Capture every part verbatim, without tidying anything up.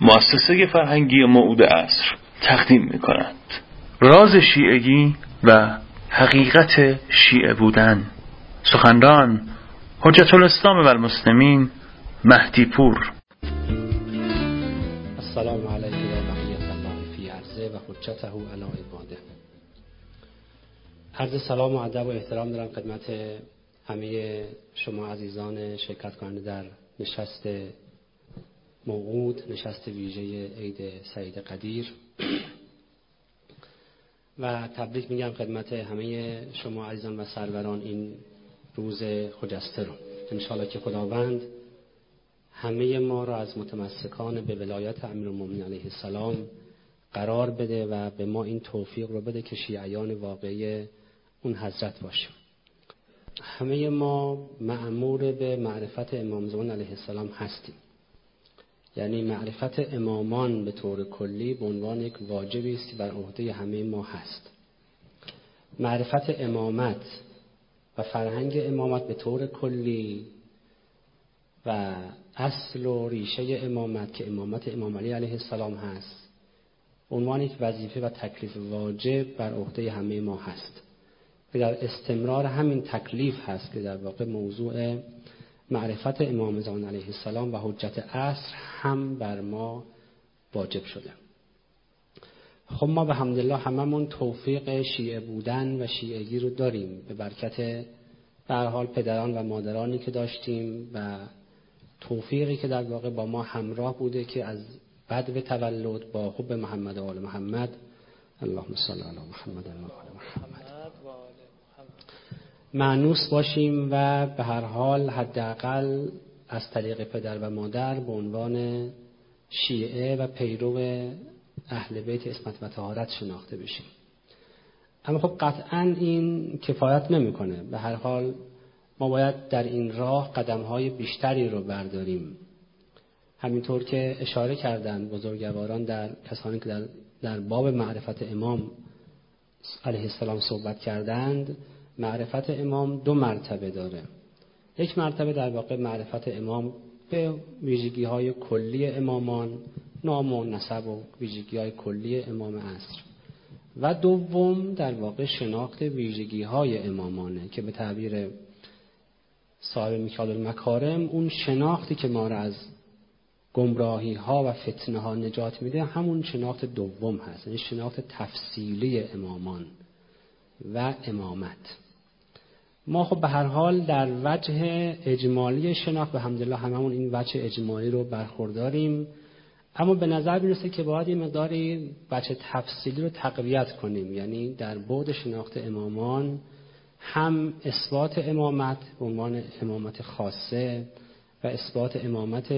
مؤسسه فرهنگی موعود عصر تقدیم می‌کند. راز شیعگی و حقیقت شیعه بودن. سخنران حجت الاسلام و المسلمین مهدی پور. السلام علیکم و بقیت الله فی ارضه و حجته علی عباده. عرض سلام و ادب و احترام دارم خدمت همه شما عزیزان شرکت کننده در نشست موعود، نشست ویژه عید سعید قدیر، و تبریک میگم خدمت همه شما عزیزان و سروران این روز خجسته رو. انشاءالله که خداوند همه ما را از متمسکان به ولایت امیرالمومنین علیه السلام قرار بده و به ما این توفیق رو بده که شیعیان واقعی اون حضرت باشیم. همه ما مأمور به معرفت امام زمان علیه السلام هستیم، یعنی معرفت امامان به طور کلی به عنوان یک واجبی است که بر عهده همه ما هست. معرفت امامت و فرهنگ امامت به طور کلی و اصل و ریشه امامت که امامت امام علی علیه السلام هست، عنوان یک وظیفه و تکلیف واجب بر عهده همه ما هست که در استمرار همین تکلیف هست که در واقع موضوع معرفت امام زمان علیه السلام و حجت عصر هم بر ما واجب شده. خب ما به حمدالله هممون توفیق شیعه بودن و شیعگی رو داریم به برکت به هر حال پدران و مادرانی که داشتیم و توفیقی که در واقع با ما همراه بوده که از بدو تولد با حب محمد و آل محمد، اللهم صل علی محمد و آل محمد، مانوس باشیم و به هر حال حداقل از طریق پدر و مادر به عنوان شیعه و پیرو اهل بیت عصمت و طهارت شناخته بشیم. اما خب قطعاً این کفایت نمیکنه. به هر حال ما باید در این راه قدم‌های بیشتری رو برداریم. همینطور که اشاره کردند بزرگواران در کسانی که در, در باب معرفت امام علیه السلام صحبت کردند، معرفت امام دو مرتبه داره. یک مرتبه در واقع معرفت امام به ویژگی‌های کلی امامان، نام و نسب و ویژگی‌های کلی امام عصر، و دوم در واقع شناخت ویژگی‌های امامانه که به تعبیر صاحب میکال المکارم اون شناختی که ما را از گمراهی‌ها و فتنه‌ها نجات میده همون شناخت دوم هست، یعنی شناخت تفصیلی امامان و امامت. ما خب به هر حال در وجه اجمالی شناخت به حمدالله هممون این وجه اجمالی رو برخورداریم، اما به نظر میرسه که باید این مقداری وجه تفصیلی رو تقویت کنیم، یعنی در بعد شناخت امامان هم اثبات امامت به عنوان امامت خاصه و اثبات امامت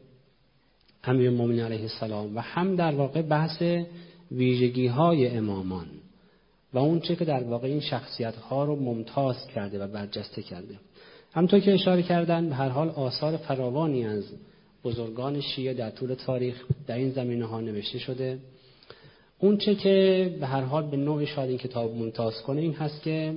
امیرالمومنین علیه السلام و هم در واقع بحث ویژگی‌های امامان و اون چه که در واقع این شخصیت‌ها رو ممتاز کرده و برجسته کرده. همونطور که اشاره کردن به هر حال آثار فراوانی از بزرگان شیعه در طول تاریخ در این زمینه‌ها نوشته شده. اون چه که به هر حال به نوعی شاید این کتاب ممتاز کنه این هست که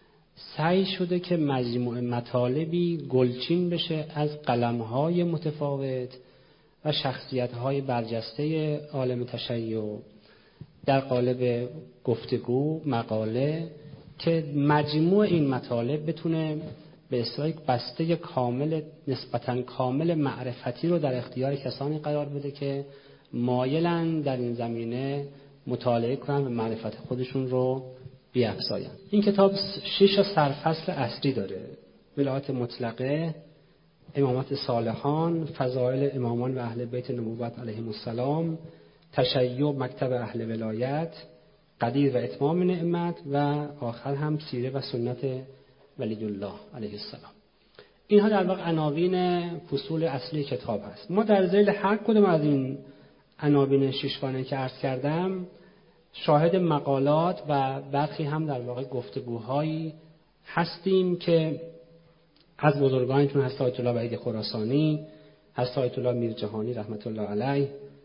سعی شده که مجموع مطالبی گلچین بشه از قلم‌های متفاوت و شخصیت‌های برجسته عالم تشیع در قالب گفتگو، مقاله، که مجموع این مطالب بتونه به اصطلاح بسته کامل نسبتاً کامل معرفتی رو در اختیار کسانی قرار بده که مایلن در این زمینه مطالعه کنن و معرفت خودشون رو بیافزاین. این کتاب شش سرفصل اصلی داره: ولایت مطلقه، امامت صالحان، فضائل امامان و اهل بیت نبوت علیهم السلام، تشیع مکتب اهل ولایت، قدیر و اتمام نعمت، و آخر هم سیره و سنت ولی الله علیه السلام. اینها در واقع عناوین فصول اصلی کتاب هست. ما در ذیل هر کدوم از این عناوین ششگانه که عرض کردم شاهد مقالات و برخی هم در واقع گفتگوهایی هستیم که از بزرگانتون هست آیت الله وحید خراسانی، هست آیت الله میرجهانی رحمت الله علیه،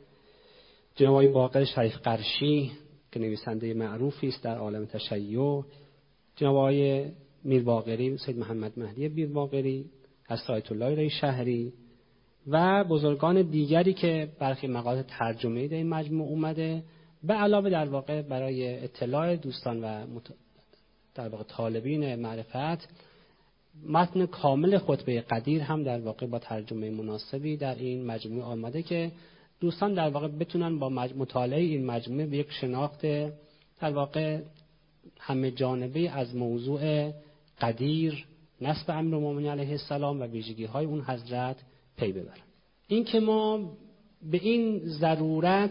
جناب آقای باقر شریف قرشی که نویسنده معروفی است در عالم تشیع، جناب آقای میر باقری، سید محمد مهدی میر باقری، هست آیت الله ری شهری و بزرگان دیگری که برخی مقالات ترجمه‌ای در این مجموع اومده، به علاوه در واقع برای اطلاع دوستان و در واقع طالبین معرفت، متن کامل خطبه قدیر هم در واقع با ترجمه مناسبی در این مجموعه آمده که دوستان در واقع بتونن با مطالعه این مجموعه به یک شناخت در واقع همه جانبه از موضوع قدیر، نسب امیرالمومنین علیه السلام و ویژگی های اون حضرت پی ببرن. این که ما به این ضرورت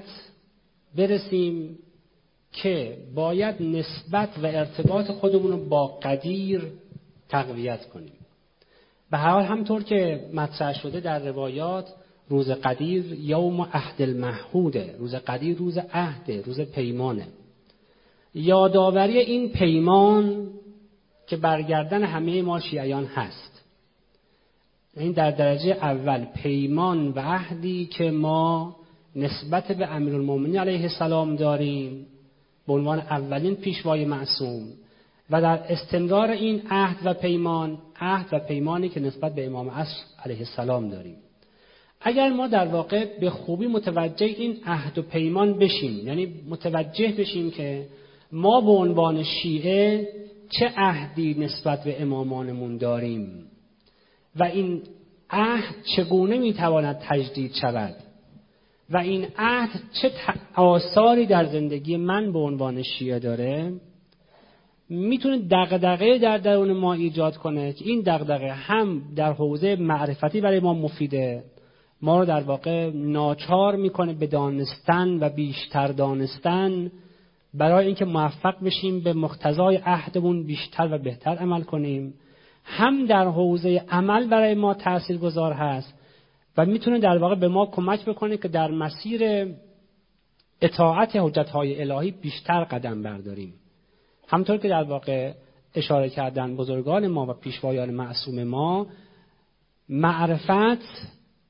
برسیم که باید نسبت و ارتباط خودمون رو با قدیر تقویت کنیم. به هر حال همطور که مطرح شده در روایات، روز قدیر یوم عهد المعهوده، روز قدیر روز عهده، روز پیمانه. یادآوری این پیمان که برگردن همه ما شیعیان هست، این در درجه اول پیمان و عهدی که ما نسبت به امیرالمومنین علیه السلام داریم به عنوان اولین پیشوای معصوم، و در استمرار این عهد و پیمان، عهد و پیمانی که نسبت به امام عصر علیه السلام داریم. اگر ما در واقع به خوبی متوجه این عهد و پیمان بشیم، یعنی متوجه بشیم که ما به عنوان شیعه چه عهدی نسبت به امامانمون داریم و این عهد چگونه میتواند تجدید شود و این عهد چه آثاری در زندگی من به عنوان شیعه داره، میتونه دغدغه در درون ما ایجاد کنه که این دغدغه هم در حوزه معرفتی برای ما مفیده، ما رو در واقع ناچار میکنه به دانستن و بیشتر دانستن برای اینکه موفق بشیم به مقتضای عهدمون بیشتر و بهتر عمل کنیم، هم در حوزه عمل برای ما تاثیرگذار هست و میتونه در واقع به ما کمک بکنه که در مسیر اطاعت حجت‌های الهی بیشتر قدم برداریم. همطور که در واقع اشاره کردن بزرگان ما و پیشوایان معصوم ما، معرفت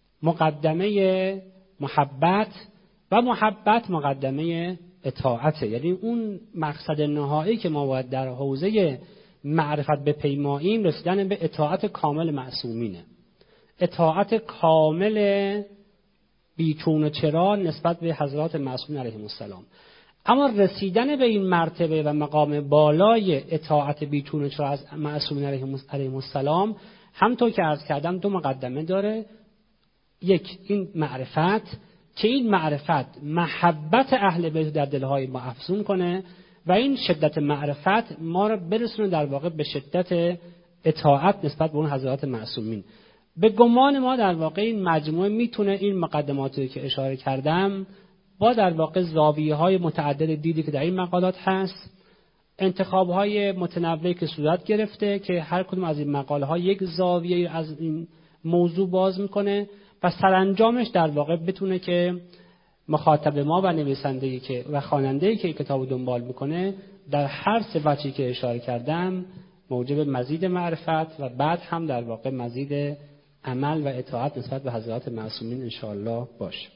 مقدمه محبت و محبت مقدمه اطاعت، یعنی اون مقصد نهایی که ما باید در حوزه معرفت بپیماییم رسیدن به اطاعت کامل معصومینه، اطاعت کامل بیچون و چرا نسبت به حضرات معصومین علیهم السلام. اما رسیدن به این مرتبه و مقام بالای اطاعت بیچون و چرا از معصومین علیهم السلام، همونطور که عرض کردم دو مقدمه داره. یک، این معرفت که این معرفت محبت اهل بیت در دلهای ما افزون کنه و این شدت معرفت ما را برسونه در واقع به شدت اطاعت نسبت به اون حضرات معصومین. به گمان ما در واقع این مجموعه میتونه این مقدماتی که اشاره کردم با در واقع زاویه‌های متعدد دیدی که در این مقالات هست، انتخاب‌های متنوعی که صورت گرفته که هر کدوم از این مقاله‌ها یک زاویه از این موضوع باز میکنه و سرانجامش در واقع بتونه که مخاطب ما و نویسنده‌ای که و خواننده‌ای که کتابو دنبال میکنه در هر سه وجهی که اشاره کردم موجب مزید معرفت و بعد هم در واقع مزید عمل و اطاعت نسبت به حضرات معصومین انشاءالله باشه.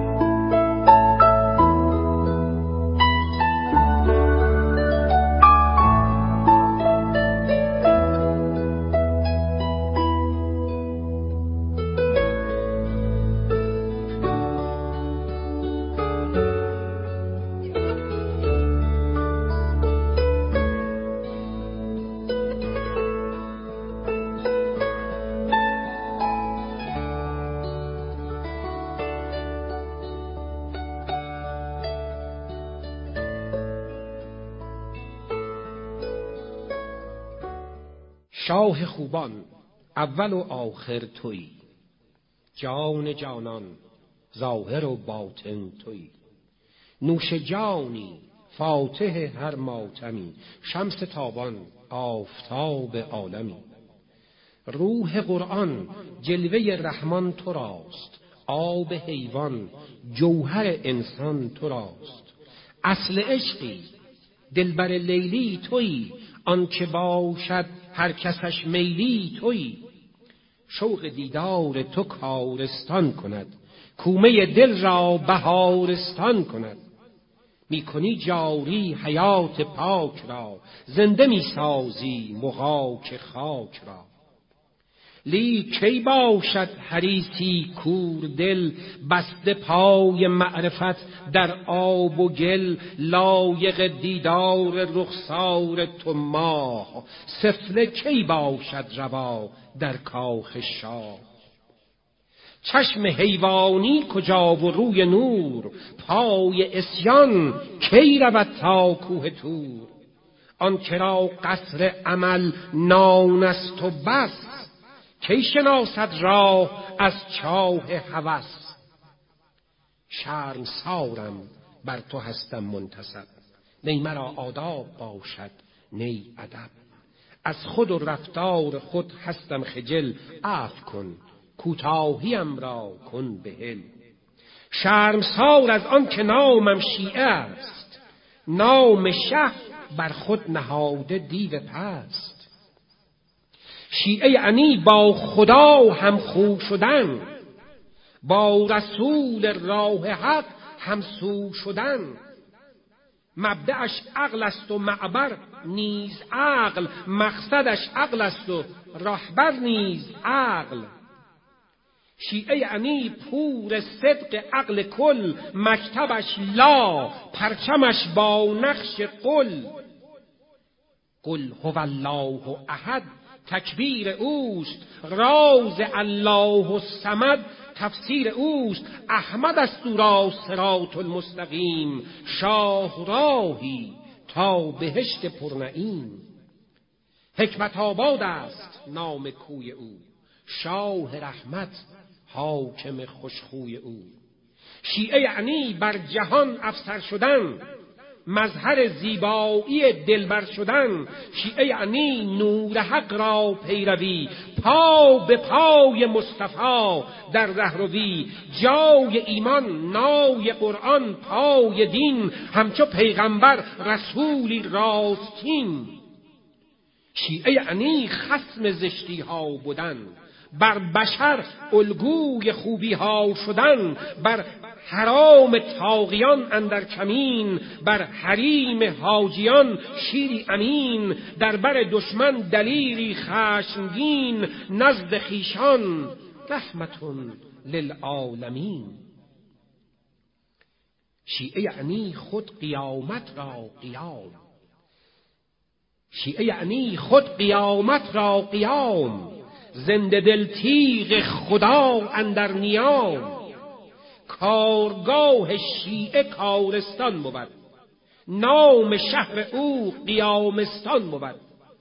شاه خوبان اول و آخر تویی، جان جانان ظاهر و باطن تویی، نوش جانی فاتح هر ماتمی، شمس تابان آفتاب عالمی، روح قرآن جلوه رحمان تو راست، آب حیوان جوهر انسان تو راست، اصل عشقی دلبر لیلی تویی، آنچه باشد هر کسش میلی تویی، شوق دیدار تو کارستان کند، کومه دل را بهارستان کند، میکنی جاری حیات پاک را، زنده میسازی مغاک خاک را، لی کی باشد حریصی کور دل، بسته پای معرفت در آب و گل، لایق دیدار رخسار تو ماه، سفله کی باشد روا در کاخ شاه. چشم حیوانی کجا و روی نور، پای عصیان کی رود تا کوه طور. آن کرا قصر امل نان است و بس، کی شناسد راه از چاه هوس. شرمسارم بر تو هستم منتصب، نی مرا آداب باشد نی ادب. از خود و رفتار خود هستم خجل، عفو کن کوتاهیم را کن بهل. شرمسار از آن که نامم شیعه است، نام شه بر خود نهاده دیو پست. شیعه یعنی با خدا هم خو شدن، با رسول راه حق همسو شدن. مبدأش عقل است و معبر نیز عقل، مقصدش عقل است و رهبر نیز عقل. شیعه یعنی پور صدق عقل کل، مکتبش لا پرچمش با نقش قل. قل هو الله احد تکبیر اوست، راز الله الصمد تفسیر اوست. احمد است او را صراط المستقیم، شاه راهی تا بهشت پرنعیم. حکمت آباد است نام کوی او، شاه رحمت حاکم خوشخوی او. شیعه یعنی بر جهان افسر شدن، مظهر زیبایی دلبر شدن. شیعه یعنی نور حق را پیروی، پا به پای مصطفی در رهروی. جای ایمان نای قرآن، پای دین همچو پیغمبر رسولی راستین. شیعه یعنی خصم زشتی ها بودن، بر بشر الگوی خوبی ها شدن. بر حرام تاغیان اندر کمین، بر حریم حاجیان شیری امین. در بر دشمن دلیری خشمگین، نزد خویشان رحمتون للعالمین. شیعه یعنی خود قیامت را قیام، شیعه یعنی خود قیامت را قیام. زنده دل تیغ خدا اندر نیام. کارگاه شیعه کارستان بود، نام شهر او قیامستان بود.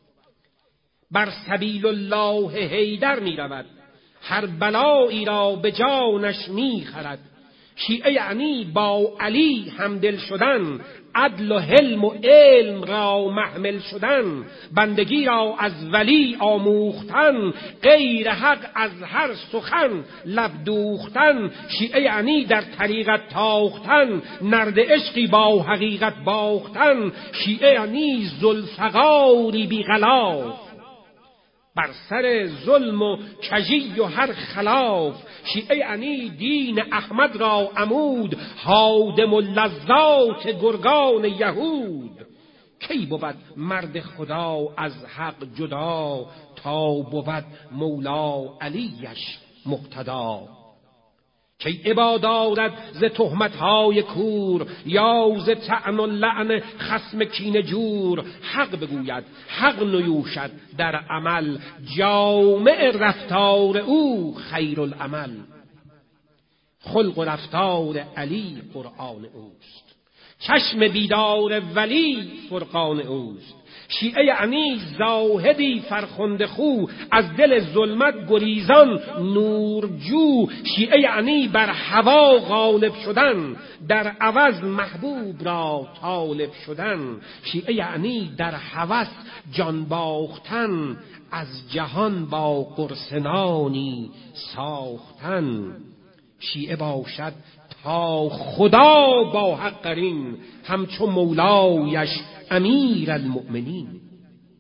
بر سبیل الله حیدر می رود، هر بلایی را به جانش می خرد. شیعه یعنی با علی همدل شدن، عدل و حلم و علم را محمل شدن. بندگی را از ولی آموختن، غیر حق از هر سخن لب دوختن. شیعه یعنی در طریقت تاختن، نرد عشقی با حقیقت باختن. شیعه یعنی ذوالفقاری بی غلاف، بر سر ظلم و کژی و هر خلاف. شیعه یعنی دین احمد را عمود، هادم اللذات گرگان یهود. کی بود مرد خدا از حق جدا، تا بود مولا علیش مقتدا. کی عباد آرد ز تهمت‌های کور، یا ز طعن و لعن خصم کینه جور. حق بگوید حق نیوشد در عمل، جامع رفتار او خیر العمل. خلق و رفتار علی قرآن اوست، چشم بیدار ولی فرقان اوست. شیعه یعنی زاهدی فرخنده خو، از دل ظلمت گریزان نورجو. شیعه یعنی بر هوا غالب شدن، در عوض محبوب را طالب شدن. شیعه یعنی در هوس جان باختن، از جهان با قرسنانی ساختن. شیعه باشد تا خدا با حق قرین، همچو مولایش امیر المؤمنین.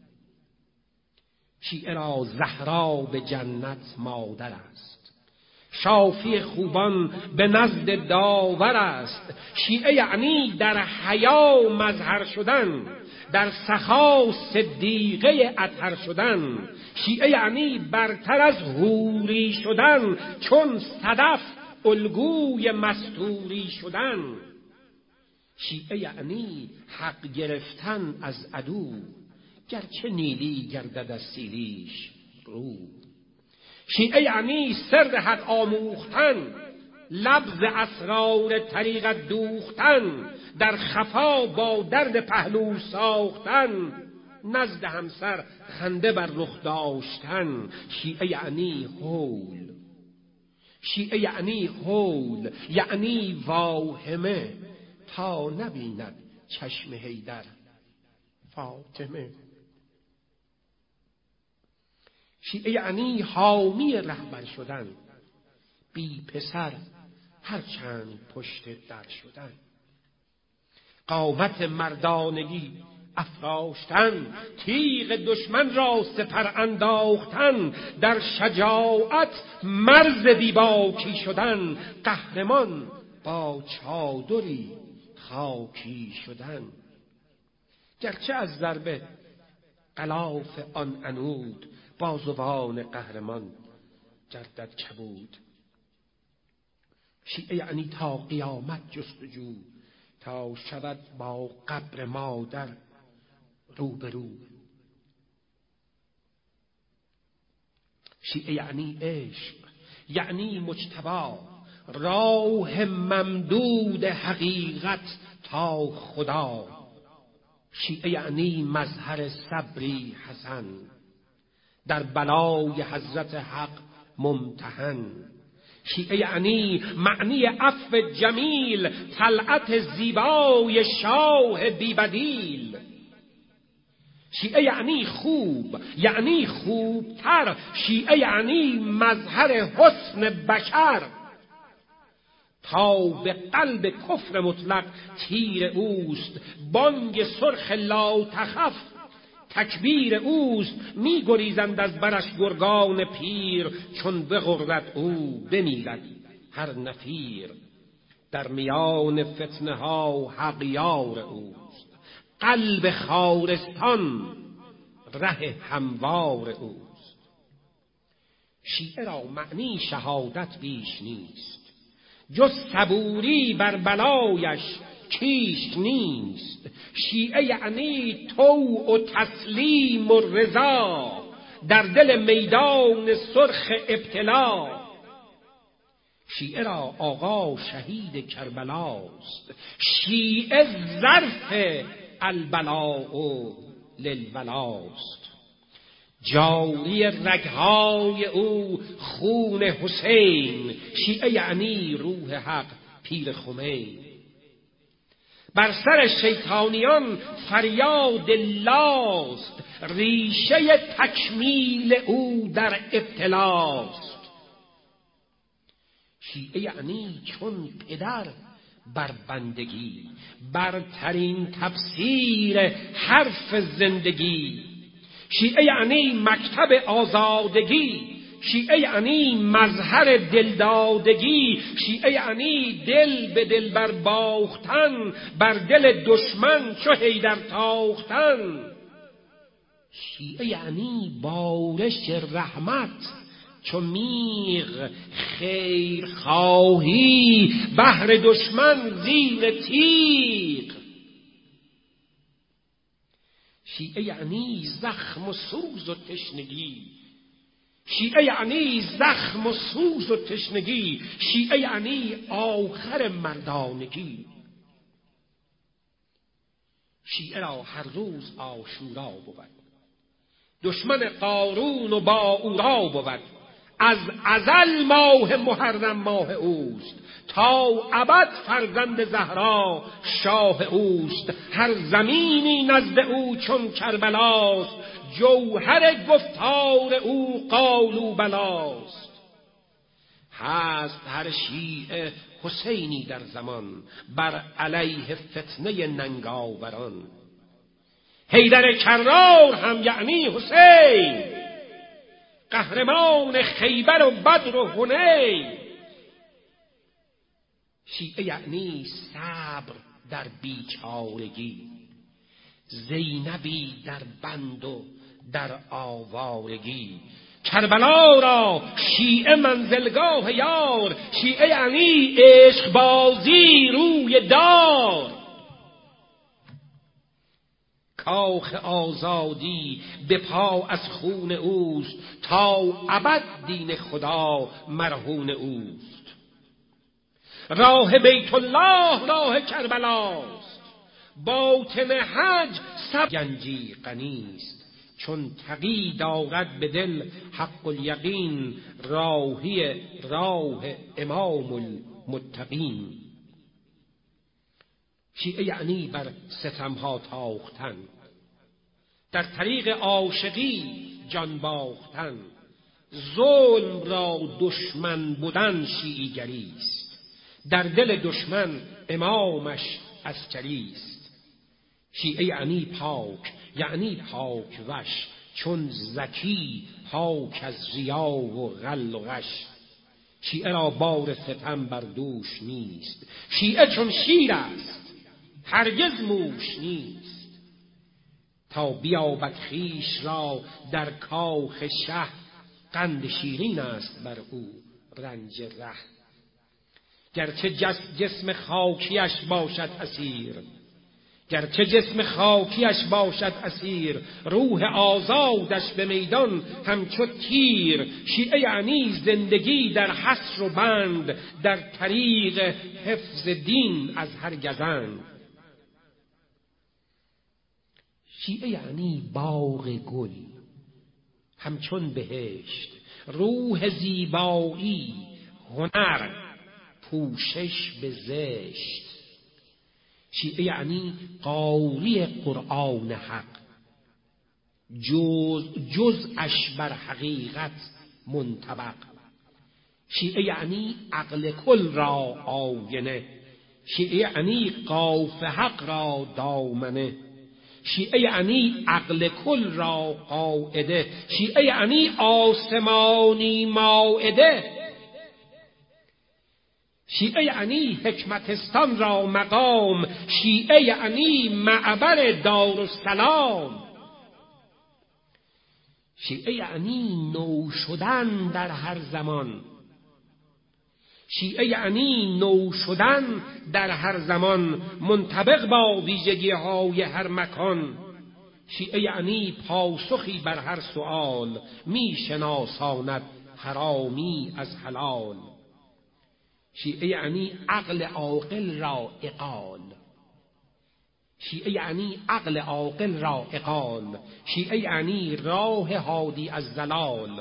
شیعه را زهرا به جنت مادر است، شافی خوبان به نزد داور است. شیعه یعنی در حیا مظهر شدن، در سخا صدیقه اطهر شدن. شیعه یعنی برتر از حوری شدن، چون صدف الگوی مستوری شدن. شیعه یعنی حق گرفتن از عدو، گرچه نیلی گردد از سیلیش رو. شیعه یعنی سر حق آموختن، لبز اسرار طریقت دوختن، در خفا با درد پهلو ساختن، نزد همسر خنده بر رخ داشتن. شیعه یعنی هول، شیعه یعنی هول یعنی واهمه، تا نبیند چشم حیدر فاطمه. شیعه یعنی حامی رهبر شدن، بی پسر هرچند پشت در شدن. قامت مردانگی افراشتن، تیغ دشمن را سپر انداختن، در شجاعت مرز بیباکی شدن، قهرمان با چادری خاکی شدن. گرچه از ضربه غلاف آن عنود، بازوان قهرمان گردد کبود. شیعه یعنی تا قیامت جستجو، تا شود با قبر مادر روبرو. شیعه یعنی عشق، یعنی مجتبی، راه ممدود حقیقت تا خدا. شیعه یعنی مظهر صبری حسن، در بلای حضرت حق ممتحن. شیعه یعنی معنی عفو جمیل، طلعت زیبای شاه بیبدیل. شیعه یعنی خوب، یعنی خوبتر. شیعه یعنی مظهر حسن بشر، تا به قلب کفر مطلق تیر اوست. بانگ سرخ لا تخف تکبیر اوست. می گریزند از برش گرگان پیر، چون بغرد او بمیرد هر نفیر. در میان فتنه ها حق یار اوست، قلب خارستان ره هموار اوست. شیعه را معنی شهادت بیش نیست، جز صبوری بر بلایش کیش نیست. شیعه یعنی طوع و تسلیم و رضا، در دل میدان سرخ ابتلا. شیعه را آقا شهید کربلاست، شیعه ظرف البلاء للولاست. جاری رگهای او خون حسین، شیعه یعنی روح حق پیر خمین. بر سر شیطانیان فریاد لاست، ریشه تکمیل او در ابتلاست. شیعه یعنی چون پدر بر بندگی، برترین تفسیر حرف زندگی. شیعه یعنی مکتب آزادگی، شیعه یعنی مظهر دلدادگی. شیعه یعنی دل به دل بر باختن، بر دل دشمن چو حیدر تاختن. شیعه یعنی بارش رحمت چو میغ، خیر خواهی بهر دشمن زیر تیغ. شیعه یعنی زخم و سوز و تشنگی، شیعه یعنی زخم و سوز و تشنگی. شیعه یعنی آخر مردانگی. شیعه را هر روز عاشورا بود، دشمن قارون و با او را بود. از ازل ماه محرم ماه اوست، تا ابد فرزند زهرا شاه اوست. هر زمینی نزد او چون کربلاست، جوهر گفتار او قالوا بلاست. هست هر شیعه حسینی در زمان، بر علیه فتنه ننگاوران. حیدر کرار هم یعنی حسین، قهرمان خیبر و بدر و حنین. شیعه یعنی صبر در بیچارگی، زینبی در بند و در آوارگی. کربلا را شیعه منزلگاه یار، شیعه یعنی عشق بازی روی دار. کاخ آزادی به پا از خون اوست، تا ابد دین خدا مرهون اوست. راه بیت الله راه کربلاست، باطن حج سب گنجی غنیست. چون تقی دارد به دل حق الیقین، راهی راه امام المتقین. شیعه یعنی بر ستمها تاختن، در طریق عاشقی جان باختن. ظلم را دشمن بودن شیعیگریست، در دل دشمن امامش عسکریست. شیعه یعنی پاک، یعنی پاک وش، چون زکی پاک از ریا و غل و غش. شیعه را بار ستم بر دوش نیست، شیعه چون شیر است هرگز موش نیست. تا بیابد خویش را در کاخ شه، قند شیرین است بر او رنج ره. گرچه جسم خاکیش باشد اسیر، گرچه جسم خاکیش باشد اسیر، روح آزادش به میدان همچو تیر. شیعه یعنی زندگی در حصر و بند، در طریق حفظ دین از هر گزند. شیعه یعنی باغ گل همچون بهشت، روح زیبایی هنر پوشش به زشت. شیعه یعنی قاری قرآن حق، جز جزءش بر حقیقت منطبق. شیعه یعنی عقل کل را آینه، شیعه یعنی قاف حق را دامنه. شیعه یعنی عقل کل را قاعده، شیعه یعنی آسمانی مائده. شیعه یعنی حکمتستان را مقام، شیعه یعنی معبر دارالسلام. شیعه یعنی نو شدن در هر زمان، شیعه یعنی نو شدن در هر زمان، منطبق با ویژگی های هر مکان. شیعه یعنی پاسخی بر هر سؤال، می شناساند حرامی از حلال. شیعه یعنی عقل عاقل را اقال، شیعه یعنی عقل عاقل را اقال. شیعه یعنی راه هادی از ضلال.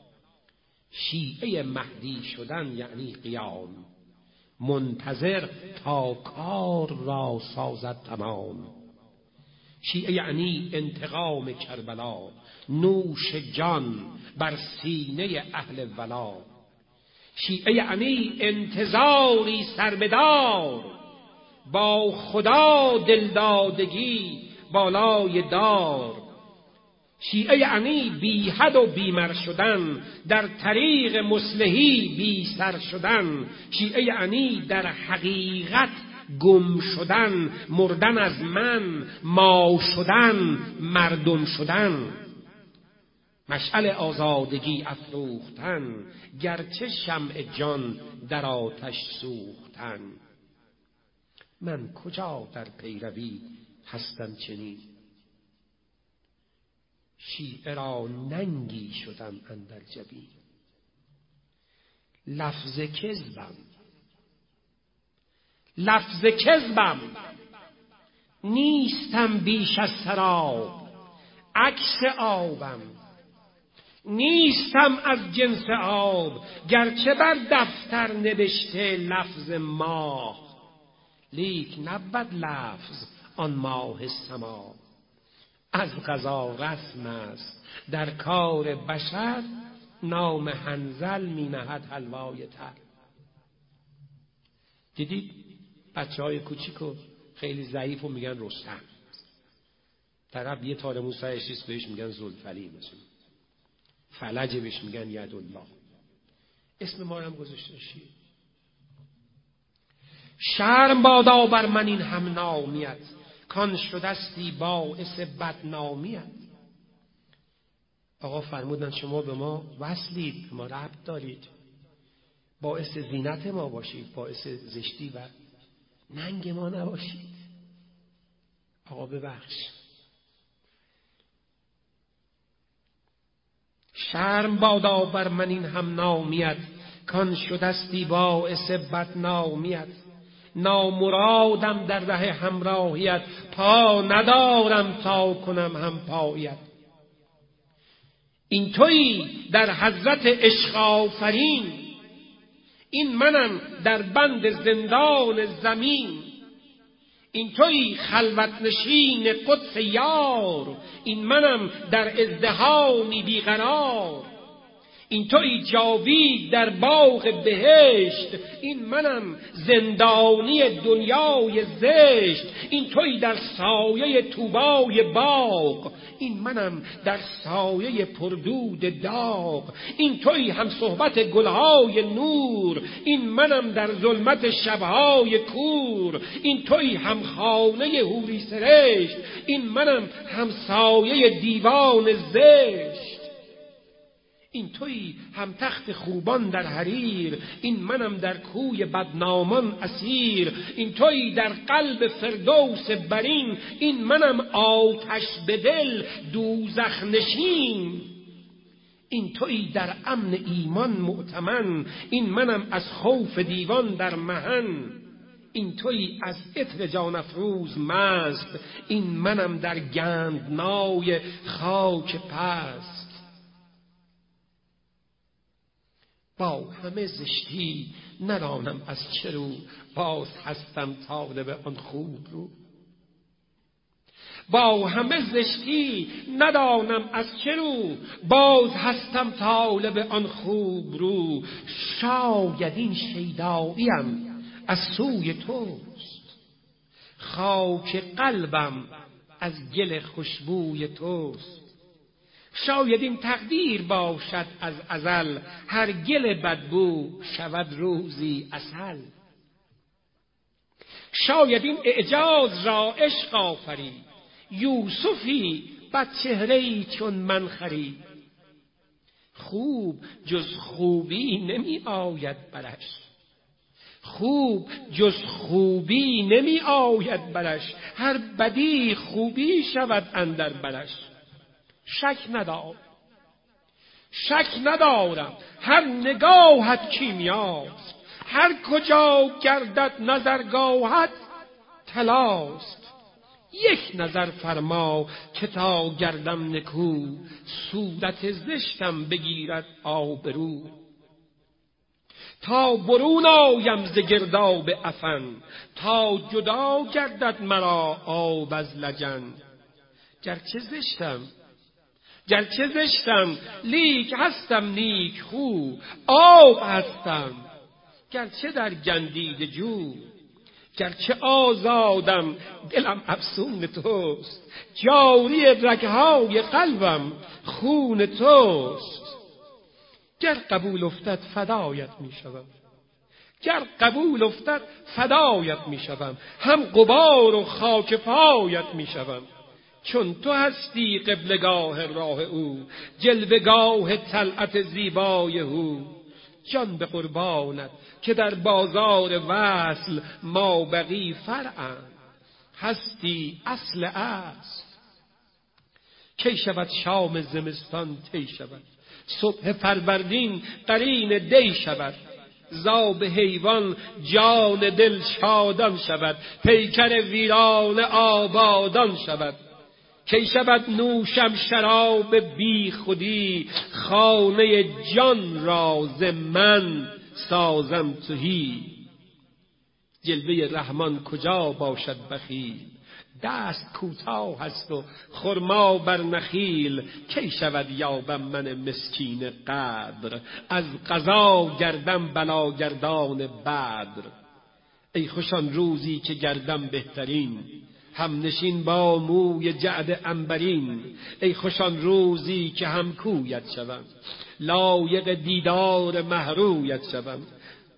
شیعه مهدی شدن یعنی قیام، منتظر تا کار را سازد تمام. شیعه یعنی انتقام کربلا، نوش جان بر سینه اهل ولا. شیعه یعنی انتظاری سربدار، با خدا دلدادگی بالای دار. شیعه یعنی بی حد و بیمر شدن، در طریق مصلحی بی سر شدن. شیعه یعنی در حقیقت گم شدن، مردن از من، ما شدن، مردم شدن. مشعل آزادگی افروختن، گرچه شمع جان در آتش سوختن. من کجا در پیروی هستم چنین، شیعه را ننگی شدم اندر جبین. لفظ کذبم لفظ کذبم نیستم بیش از سراب، عکس آبم نیستم از جنس آب. گرچه بر دفتر نبشته لفظ ماه، لیک نبود لفظ آن ماه سما. از قضا رسم است در کار بشر، نام حنظل می نهد حلوای تر. دیدید بچه های کوچیکو خیلی ضعیفو میگن رستم، طرف یه تار موسیش ریست بهش میگن زلفلی، مثلا فلج بهش میگن یدالله. اسم ما هم گذاشته شیعه. شرم بادا بر من این هم نامیت، کان شدستی باعث بدنامیت. آقا فرمودن شما به ما وصلید، به ما ربط دارید، باعث زینت ما باشید، باعث زشتی و ننگ ما نباشید. آقا ببخش. شرم بادا بر من این هم نامیت، کان شدستی باعث بدنامیت. نامرادم در ره همراهیت، پا ندارم تا کنم هم پایت. این تویی در حضرت عشق آفرین، این منم در بند زندان زمین. این تویی خلوت نشین قدس یار، این منم در ازدحامی بیقرار. این تویی جاوید در باغ بهشت، این منم زندانی دنیای زشت. این تویی در سایه طوبای باغ، این منم در سایه پردود داغ. این تویی هم صحبت گلهای نور، این منم در ظلمت شبهای کور. این تویی هم خانه حوری سرشت، این منم هم سایه دیوان زشت. این تویی هم تخت خوبان در حریر، این منم در کوی بدنامان اسیر. این تویی در قلب فردوس برین، این منم آتش به دل دوزخ نشین. این تویی در امن ایمان مؤتمن، این منم از خوف دیوان در محن. این تویی از عطر جان افروز مست، این منم در گندنای خاک پست. با همه زشتی ندانم از چه رو، باز هستم طالب آن خوب رو. با همه زشتی ندانم از چه رو، باز هستم طالب آن خوب رو. شاید این شیداییم از سوی توست، خاک قلبم از گل خوشبوی توست. شاید این تقدیر باشد از ازل، هر گل بدبو شود روزی عسل. شاید این اعجاز را عشق آفرید، یوسفی بد چهره‌ای چون من خرید. خوب جز خوبی نمی آید برش، خوب جز خوبی نمی آید برش. هر بدی خوبی شود اندر برش. شک ندار شک ندارم هر نگاهت کیمیاست، هر کجا گردد نظرگاهت طلاست. یک نظر فرما که تا گردم نکو، صورت زشتم بگیرد آبرو. تا برون آیم ز گرداب عفن، تا جدا گردد مرا آب از لجن. گرچه زشتم گرچه زشتم لیک هستم نیک خو، آب هستم گرچه در گندیده جو. گرچه آزادم دلم افسون توست، جاری رگهای قلبم خون توست. گر قبول افتد فدایت می شوم، گر قبول افتد فدایت می شوم. هم غبار و خاک پایت می شوم. چون تو هستی قبلگاه راه او، جلوگاه طلعت زیبای او. جان به قربانت که در بازار وصل ما بقی فرعند، هستی اصل اصل. کی شود شام زمستان طی شود، صبح فروردین قرین دی شود. زاب حیوان جان دل شادان شود، پیکر ویران آبادان شود. کی شود نوشم شراب بی خودی، خانه جان را ز من سازم تهی. جلوه رحمان کجا باشد بخیل، دست کوتاه است و خرما بر نخیل. کی شود یابم من مسکین قدر، از قضا گردم بلاگردان بدر. ای خوش آن روزی که گردم بهترین، هم نشین با موی جعد عنبرین. ای خوش آن روزی که هم کویت شوم، لایق دیدار مهرویت شوم.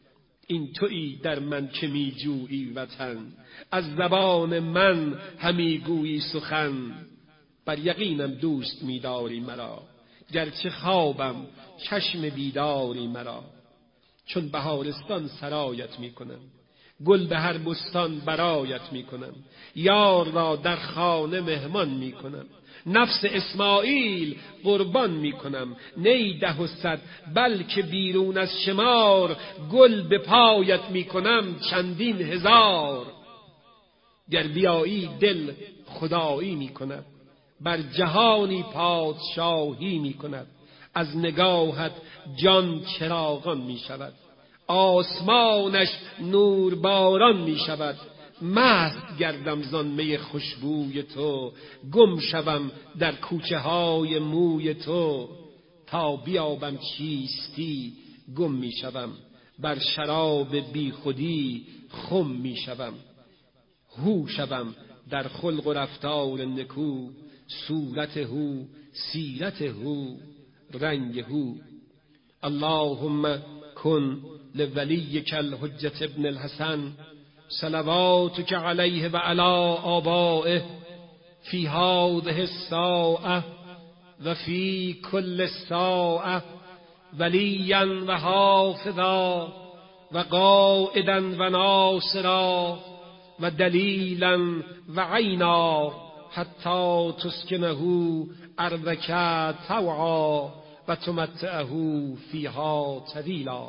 این تویی در من که می جویی وطن، از زبان من همی گویی سخن. بر یقینم دوست می داری مرا، گرچه خوابم چشم بیداری مرا. چون بهارستان سرایت می کنم، گل به هر بستان برایت می کنم. یار را در خانه مهمان می کنم، نفس اسماعیل قربان می کنم. نی ده و صد بلکه بیرون از شمار، گل به پایت می کنم چندین هزار. گر بیایی دل خدایی می کند، بر جهانی پادشاهی می کند. از نگاهت جان چراغان می شود، آسمانش نور باران می شود. مست گردم زان می خوشبوی تو، گم شوم در کوچه های موی تو. تا بیابم چیستی گم می شوم، بر شراب بی خودی خم می شوم. هو شوم در خلق و رفتار نکو، صورت هو سیرت هو رنگ هو. اللهم کن لولیک الحجة ابن الحسن صلواتک علیه و علی آبائه فی هذه الساعة و فی کل ساعة ولیا و حافظا و قائدا و ناصرا و دلیلا و عینا، حتی تسکنه ارضک طوعا و تمتعه فیها طویلا.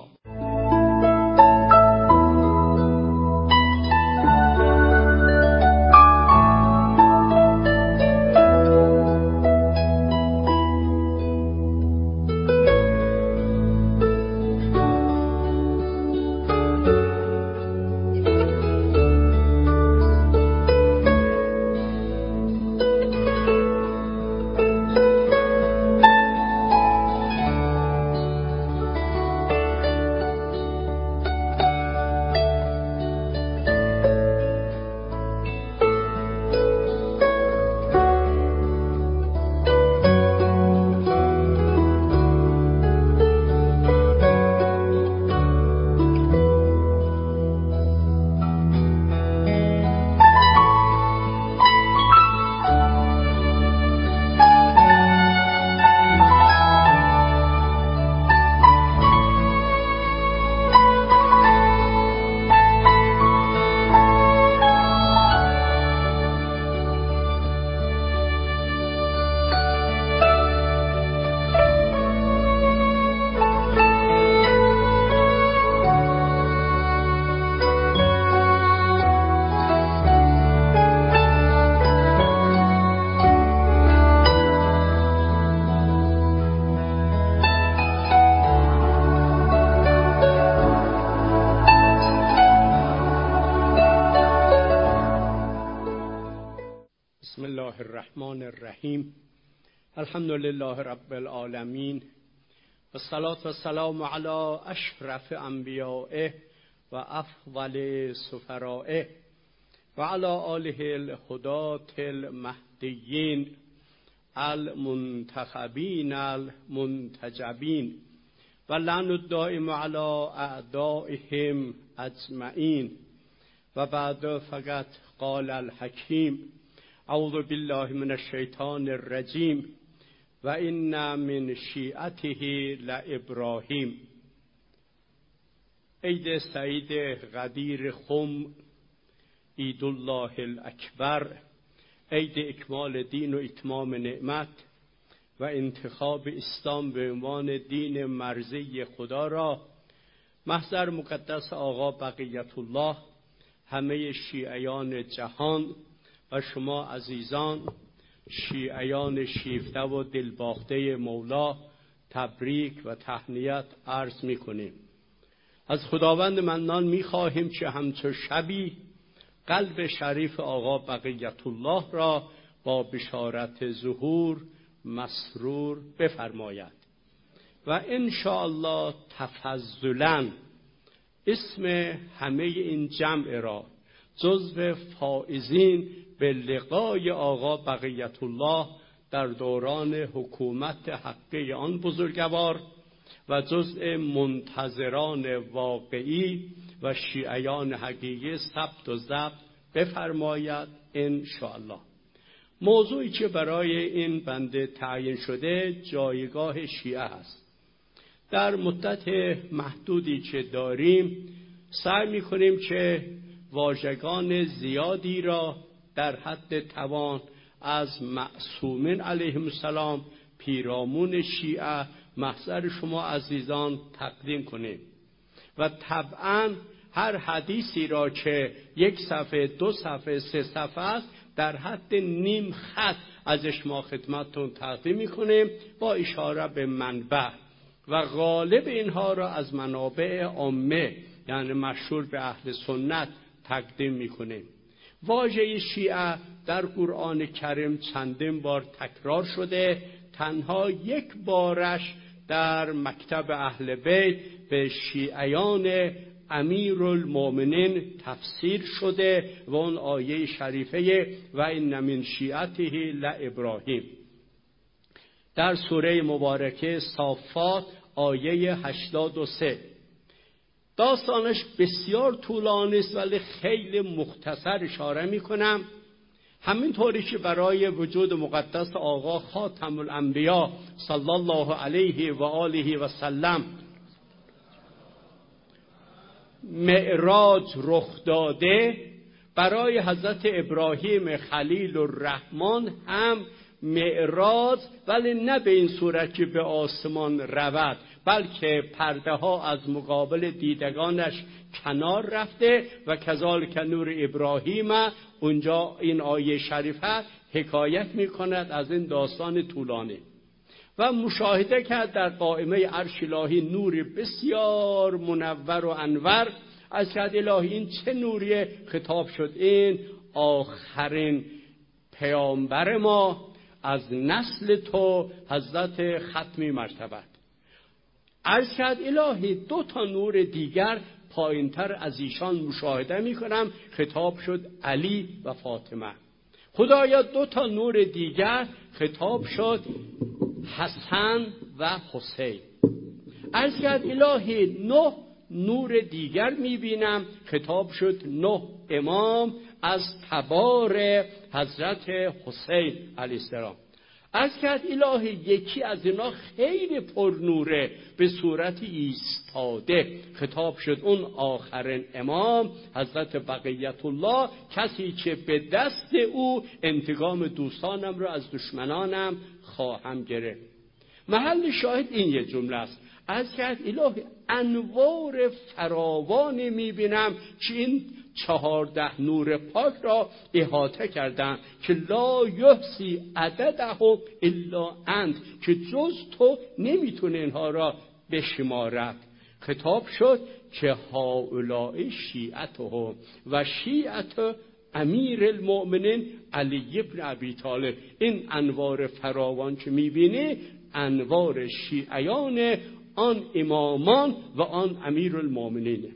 الرحمن الرحیم. الحمد لله رب العالمین و الصلاة و السلام علی اشرف انبیائه و افضل سفرائه و علی آله الهداة المهدیین المنتخبین المنتجبین و لعن الدائم علی اعدائهم اجمعین. و بعد فقط قال الحکیم اعوذ بالله من الشیطان الرجیم و ان من شیعته لابراهیم. عید سعید غدیر خم، عید الله الاکبر، عید اکمال دین و اتمام نعمت و انتخاب اسلام به عنوان دین مرضی خدا را محضر مقدس آقا بقیت الله، همه شیعیان جهان و شما عزیزان شیعیان شیفته و دلباخته مولا تبریک و تهنیت عرض می کنیم. از خداوند منان می خواهیم که همچو شبی قلب شریف آقا بقیت الله را با بشارت ظهور مسرور بفرماید و ان شاء الله تفضلا اسم همه این جمع را جزو فائزین به لقای آقا بقیت الله در دوران حکومت حقی آن بزرگوار و جزء منتظران واقعی و شیعیان حقیقی ثبت و ضبط بفرماید انشاءالله. موضوعی که برای این بنده تعیین شده جایگاه شیعه است. در مدت محدودی که داریم سعی می‌کنیم که واژگان زیادی را در حد توان از معصومین علیهم السلام پیرامون شیعه محضر شما عزیزان تقدیم کنیم و طبعاً هر حدیثی را که یک صفحه، دو صفحه، سه صفحه است در حد نیم خط ازش ما خدمتتون تقدیم می‌کنیم با اشاره به منبع و غالب اینها را از منابع عامه یعنی مشهور به اهل سنت تقدیم می‌کنیم. واژه شیعه در قرآن کریم چندین بار تکرار شده، تنها یک بارش در مکتب اهل بیت به شیعیان امیرالمؤمنین تفسیر شده و اون آیه شریفه و این من شیعته لابراهیم در سوره مبارکه صافات آیه هشتاد و سه. داستانش بسیار طولانی است ولی خیلی مختصر اشاره میکنم. همینطوری که برای وجود مقدس آقا خاتم الانبیا صلی الله علیه و آله و سلم معراج رخ داده، برای حضرت ابراهیم خلیل الرحمن هم معراج، ولی نه به این صورت که به آسمان رود، بلکه پرده ها از مقابل دیدگانش کنار رفته و کذالک نور ابراهیم. اونجا این آیه شریفه حکایت می کند از این داستان طولانی و مشاهده کرد در قائمه عرش الهی نور بسیار منور و انور. از کرد الهی این چه نوریه؟ خطاب شد این آخرین پیامبر ما از نسل تو حضرت ختمی مرتبت. عرض کرد الهی دو تا نور دیگر پایینتر از ایشان مشاهده می کنم. خطاب شد علی و فاطمه. خدایا دو تا نور دیگر، خطاب شد حسن و حسین. عرض کرد الهی نه نور دیگر می بینم. خطاب شد نه امام از تبار حضرت حسین علیه السلام. عرض کرد الهی یکی از اینا خیلی پر نوره به صورت ایستاده. خطاب شد اون آخرین امام حضرت بقیت الله، کسی که به دست او انتقام دوستانم را از دشمنانم خواهم گرفت. محل شاهد این یه جمله است. عرض کرد الهی انوار فراوانی میبینم که این چهارده نور پاک را احاطه کردن که لا یحصی عددهم الا انت، که جز تو نمیتونه اینها را بشمارد. خطاب شد که هؤلاء شیعتهم و شیعت امیر المؤمنین علی ابن ابی طالب. این انوار فراوان که میبینی انوار شیعیان آن امامان و آن امیر المؤمنین.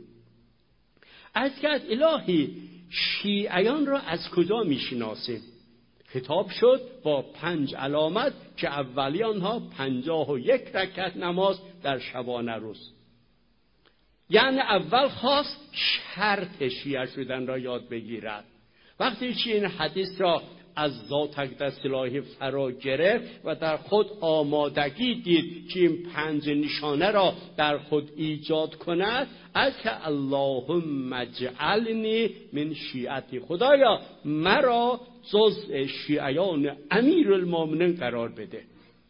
از کرد الهی شیعیان را از کجا میشناسیم؟ خطاب شد با پنج علامت که اولی آنها پنجاه و یک رکعت نماز در شبانه روز. یعنی اول خواست شرط شیعه شدن را یاد بگیرد. وقتی که این حدیث را از ذات اقدس الهی فرا گرفت و در خود آمادگی دید که این پنج نشانه را در خود ایجاد کند، از که اللهم اجعلنی من شیعتی، خدایا مرا جزء شیعیان امیرالمؤمنین قرار بده.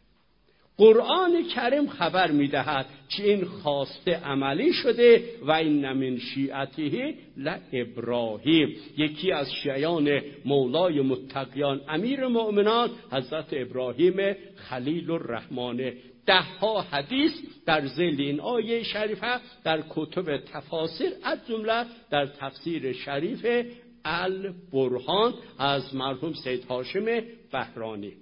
قرآن کریم خبر میدهد که این خواسته عملی شده و این من شیعته لابراهیم، یکی از شیعیان مولای متقیان امیر مؤمنان حضرت ابراهیم خلیل الرحمن. ده ها حدیث در ذیل این آیه شریفه در کتب تفاسیر از جمله در تفسیر شریف البرهان از مرحوم سید هاشم بهرانی.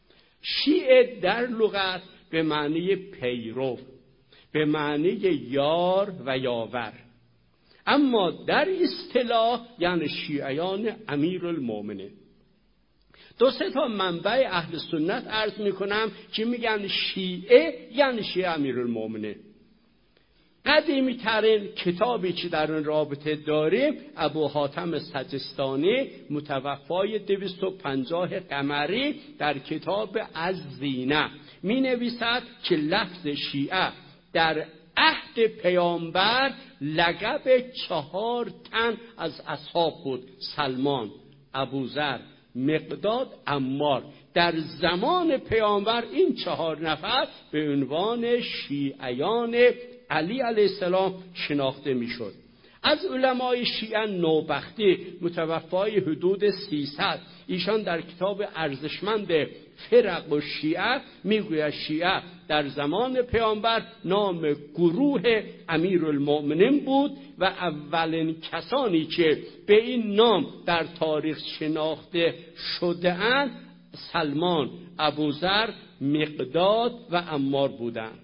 شیعه در لغت به معنی پیرو، به معنی یار و یاور، اما در اصطلاح یعنی شیعیان امیرالمؤمنین. دو سه تا منبع اهل سنت عرض میکنم که میگن شیعه یعنی شیعه امیرالمؤمنین. قدیمی ترین کتابی که در این رابطه داریم ابو حاتم سجستانی متوفای دویست و پنجاه قمری در کتاب الزینه می نویسد که لفظ شیعه در عهد پیامبر لقب چهار تن از اصحاب بود: سلمان، ابوذر، مقداد، عمار. در زمان پیامبر این چهار نفر به عنوان شیعیان علی علیه السلام شناخته میشد. از علمای شیعه نوبختی متوفای حدود سیصد، ایشان در کتاب ارزشمند فرق و شیعه میگوید شیعه در زمان پیامبر نام گروه امیرالمؤمنین بود و اولین کسانی که به این نام در تاریخ شناخته شده اند سلمان، ابوذر، مقداد و عمار بودند.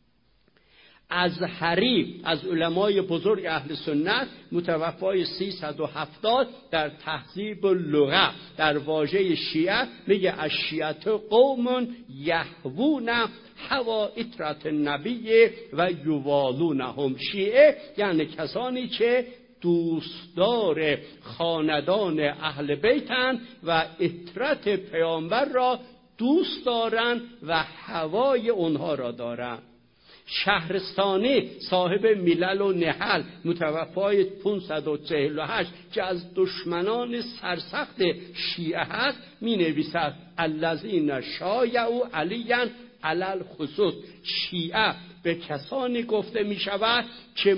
ازهری از علمای بزرگ اهل سنت متوفای سیصد و هفتاد در تهذیب اللغه در واژه شیعه میگه الشیعه قوم یهوون هوا اطرت النبی و یوالونهم. شیعه یعنی کسانی که دوستدار خاندان اهل بیتن و اطرت پیامبر را دوست دارند و هوای اونها را دارند. شهرستانی صاحب ملل و نحل متوفای پانصد و چهل و هشت که از دشمنان سرسخت شیعه هست می نویسد الذین شایعوا علیا علی الخصوص. شیعه به کسانی گفته می شود که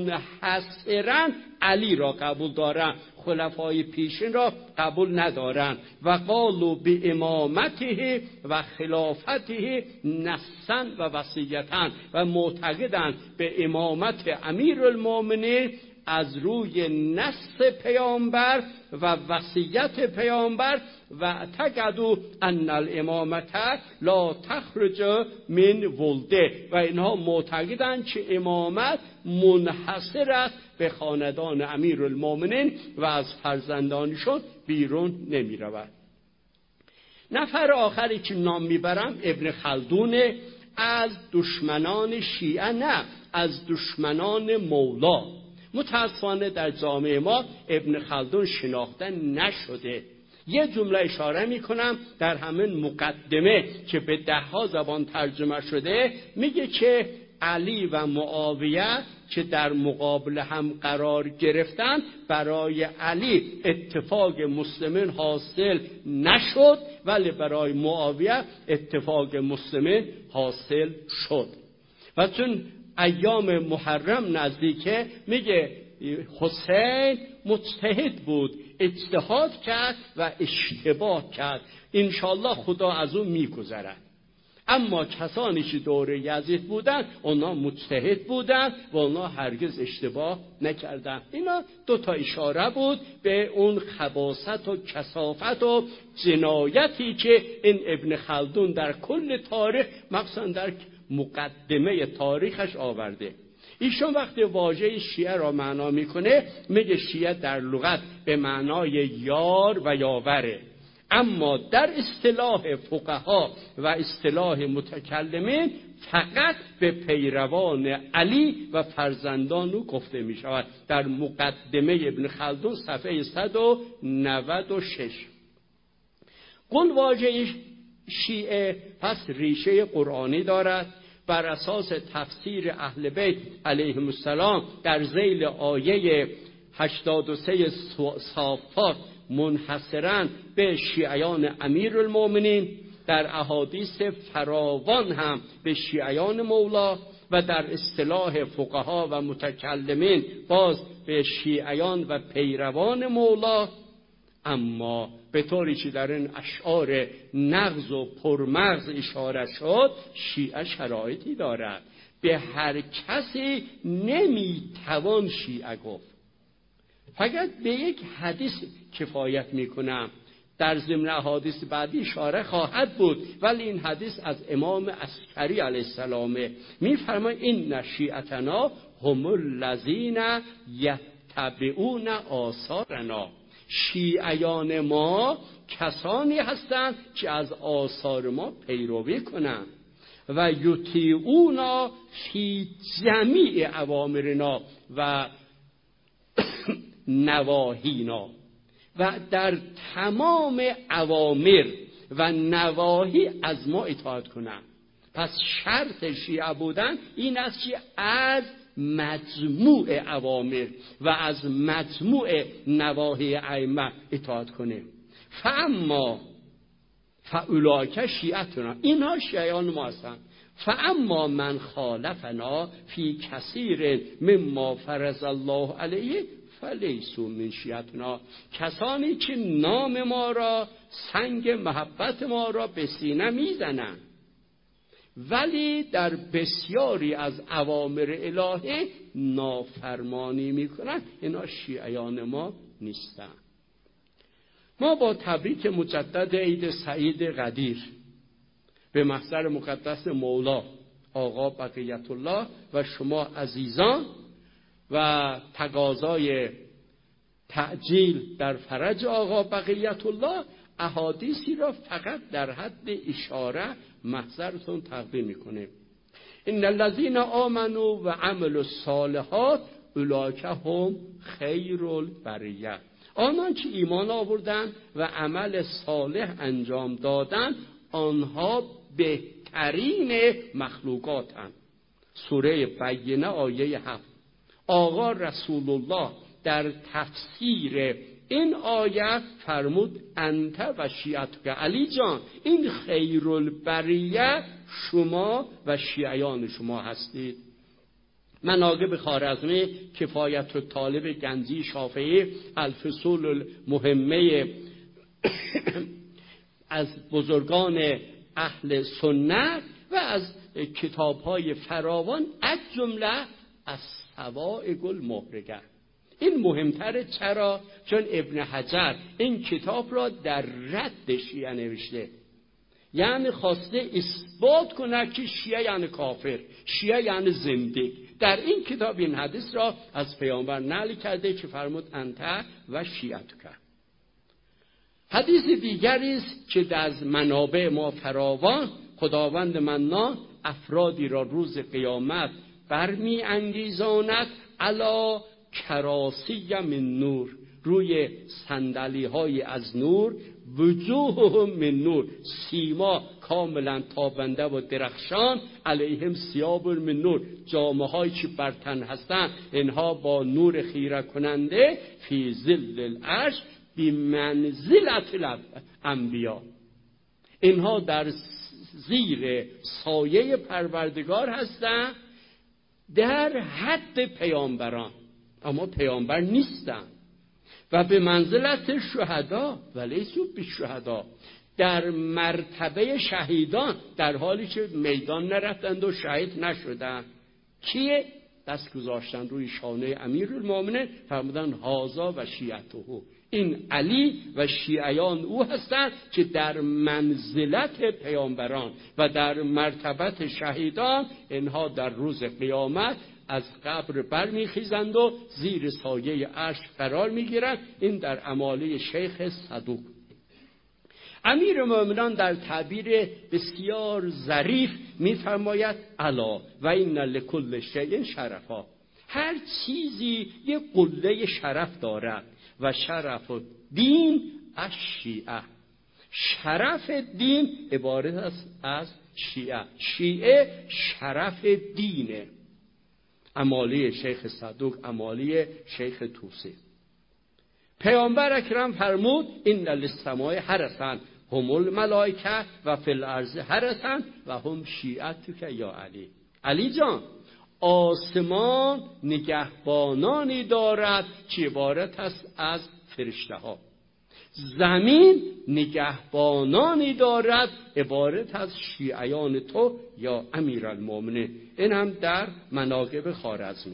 منحصرا علی را قبول دارند، خلفای پیشین را قبول ندارند. و قالوا به امامته و خلافته نصا و وصیتا و معتقدند به امامت امیرالمؤمنین از روی نص پیامبر و وصیت پیامبر و اعتقدوا ان الامامت لا تخرج من ولده و اینها معتقدند که امامت منحصر است به خاندان امیرالمؤمنین و از فرزندانشون بیرون نمی رود. نفر آخری که نام میبرم ابن خلدون، از دشمنان شیعه نه، از دشمنان مولا. متاسفانه در جامعه ما ابن خلدون شناخته نشده. یه جمله اشاره میکنم در همین مقدمه که به ده ها زبان ترجمه شده، میگه که علی و معاویه که در مقابل هم قرار گرفتن برای علی اتفاق مسلمین حاصل نشد ولی برای معاویه اتفاق مسلمین حاصل شد. و چون ایام محرم نزدیکه میگه حسین مجتهد بود، اجتهاد کرد و اشتباه کرد، انشالله خدا از اون میگذرد. اما کسانی که دور یزید بودن اونا مجتهد بودن و اونا هرگز اشتباه نکردن. اینا دو تا اشاره بود به اون خباثت و کثافت و جنایتی که این ابن خلدون در کل تاریخ مخصوصا در مقدمه تاریخش آورده. ایشون وقتی واژه شیعه را معنا میکنه میگه شیعه در لغت به معنای یار و یاوره، اما در اصطلاح فقها و اصطلاح متکلمین فقط به پیروان علی و فرزندان او گفته می شود. در مقدمه ابن خلدون صفحه صد و نود و شش. قل واژه شیعه پس ریشه قرآنی دارد. بر اساس تفسیر اهل بیت علیهم السلام در ذیل آیه هشتاد و سه صافات منحصراً به شیعیان امیرالمؤمنین، در احادیث فراوان هم به شیعیان مولا و در اصطلاح فقها و متکلمین باز به شیعیان و پیروان مولا. اما به طوری که در این اشعار نغز و پرمغز اشاره شد، شیعه شرایطی دارد. به هر کسی نمیتوان شیعه گفت. فقط به یک حدیث کفایت میکنم، در ضمن احادیث بعدی اشاره خواهد بود، ولی این حدیث از امام عسکری علیه السلام میفرماید این شیعتنا هم الذین یتبعون آثارنا. شیعیان ما کسانی هستند که از آثار ما پیروی کنند. و یطیعونا فی جمیع اوامرنا و نواهینا، و در تمام اوامر و نواهی از ما اطاعت کنند. پس شرط شیعه بودن این است که از مجموع اوامر و از مجموع نواهی ائمه اطاعت کنیم. فاما فاولئک شیعتنا، اینها شیعیان ما هستند. فاما من خالفنا فی کثیر مما فرض الله علیه فلیسوا من شیعتنا، کسانی که نام ما را، سنگ محبت ما را به سینه میزنند ولی در بسیاری از اوامر الهی نافرمانی میکنند، اینا شیعیان ما نیستند. ما با تبریک مجدد عید سعید قدیر به محضر مقدس مولا آقا بقیت الله و شما عزیزان و تقاضای تعجیل در فرج آقا بقیت الله، احادیثی را فقط در حد اشاره محضرتون تقدیم میکنه. ان الذين آمنوا و عملوا الصالحات اولئک هم خیر البریه، آنان که ایمان آوردند و عمل صالح انجام دادند آنها بهترین مخلوقاتند. سوره بینه آیه هفت. آقا رسول الله در تفسیر این آیه فرمود انت و شیعتک، علی جان این خیر البریه شما و شیعیان شما هستید. مناقب خوارزمی، کفایت الطالب گنجی شافعی، الفصول المهمه از بزرگان اهل سنت و از کتاب‌های فراوان از جمله از سوائق المحرقه. این مهمتره. چرا؟ چون ابن حجر این کتاب را در رد شیعه نوشته، یعنی خواسته اثبات کنه که شیعه یعنی کافر، شیعه یعنی زندیق. در این کتاب این حدیث را از پیامبر نقل کرده که فرمود انت و شیعتک. حدیث دیگری است که از منابع ما فراوان، خداوند منان افرادی را روز قیامت برمی انگیزاند علی کراسی من نور، روی صندلی های از نور، وجوههم من نور، سیما کاملا تابنده و درخشان، علیهم ثیاب من نور، جامه هایی که بر تن هستند اینها با نور خیره کننده، فی ظل العرش بمنزلت الانبیا، اینها در زیر سایه پروردگار هستند در حد پیامبران، اما پیامبر نیستن. و به منزلت شهدا ولیسوا بالشهدا، در مرتبه شهیدان، در حالی که میدان نرفتند و شهید نشدند. کیه؟ دست گذاشتن روی شانه امیرالمومنین، فرمودن هازا و شیعته، این علی و شیعیان او هستند که در منزلت پیامبران و در مرتبت شهیدان، اینها در روز قیامت از قبر برمیخیزند و زیر سایه عرش قرار میگیرند. این در اماله شیخ صدوق. امیر مومنان در تعبیر بسیار ظریف میفرماید الا و این لکل شیء شرفا، هر چیزی یک قله شرف دارد و شرف دین از شیعه، شرف دین عبارت است از شیعه، شیعه شرف دینه. امالی شیخ صدوق، امالی شیخ توسی. پیامبر اکرم فرمود این للسماء حرسن هم الملائکه و فی الارض حرسن و هم شیعتک یا علی. علی جان آسمان نگهبانانی دارد که عبارت است از فرشته ها، زمین نگهبانانی دارد عبارت از شیعیان تو یا امیرالمومنین. این هم در مناقب خوارزمی.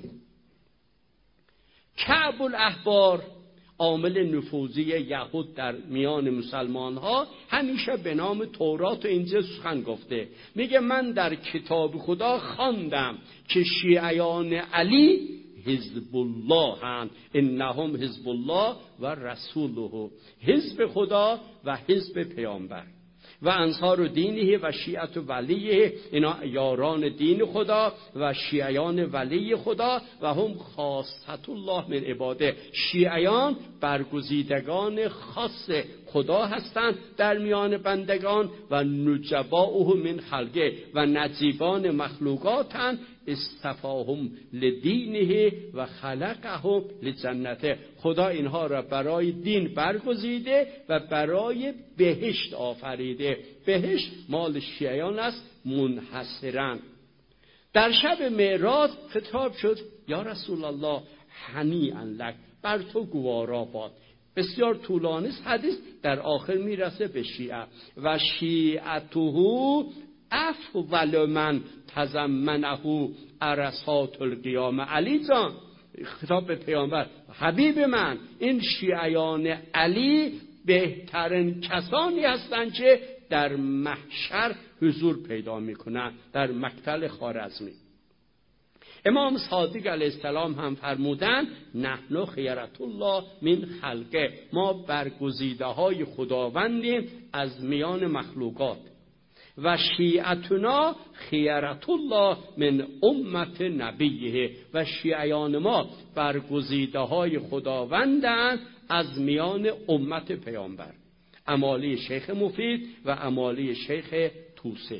کعب الاحبار، عامل نفوذی یهود در میان مسلمان ها، همیشه به نام تورات و انجیل سخن گفته. میگه من در کتاب خدا خواندم که شیعیان علی حزب الله هستند، انهم حزب الله و رسوله، حزب خدا و حزب پیامبر. و انصار دینه و شیعت ولیه، اینا یاران دین خدا و شیعیان ولی خدا و هم خاصة الله من عباده، شیعیان برگزیدگان خاص خدا هستند در میان بندگان و نجباؤه من خلقه و نجیبان مخلوقاتند، استفاهم لدینه و خلقهم لجنته، خدا اینها را برای دین برگزیده و برای بهشت آفریده. بهشت مال شیعیان است منحصرا. در شب معراج خطاب شد یا رسول الله هنیئا لک، بر تو گوارا باد. بسیار طولانی است حدیث، در آخر میرسه به شیعه و شیعته افضل من تضمنه عرصات القیامه. علی جان، خطاب به پیامبر، حبیب من، این شیعیان علی بهترین کسانی هستند که در محشر حضور پیدا میکنند، در مقتل خوارزمی. امام صادق علیه السلام هم فرمودند نحن خیرة الله من خلقه، ما برگزیده های خداوندیم از میان مخلوقات. و شیعتنا خیرة الله من امت نبیه، و شیعیان ما برگزیده های خداوندند از میان امت پیامبر. امالی شیخ مفید و امالی شیخ توسی.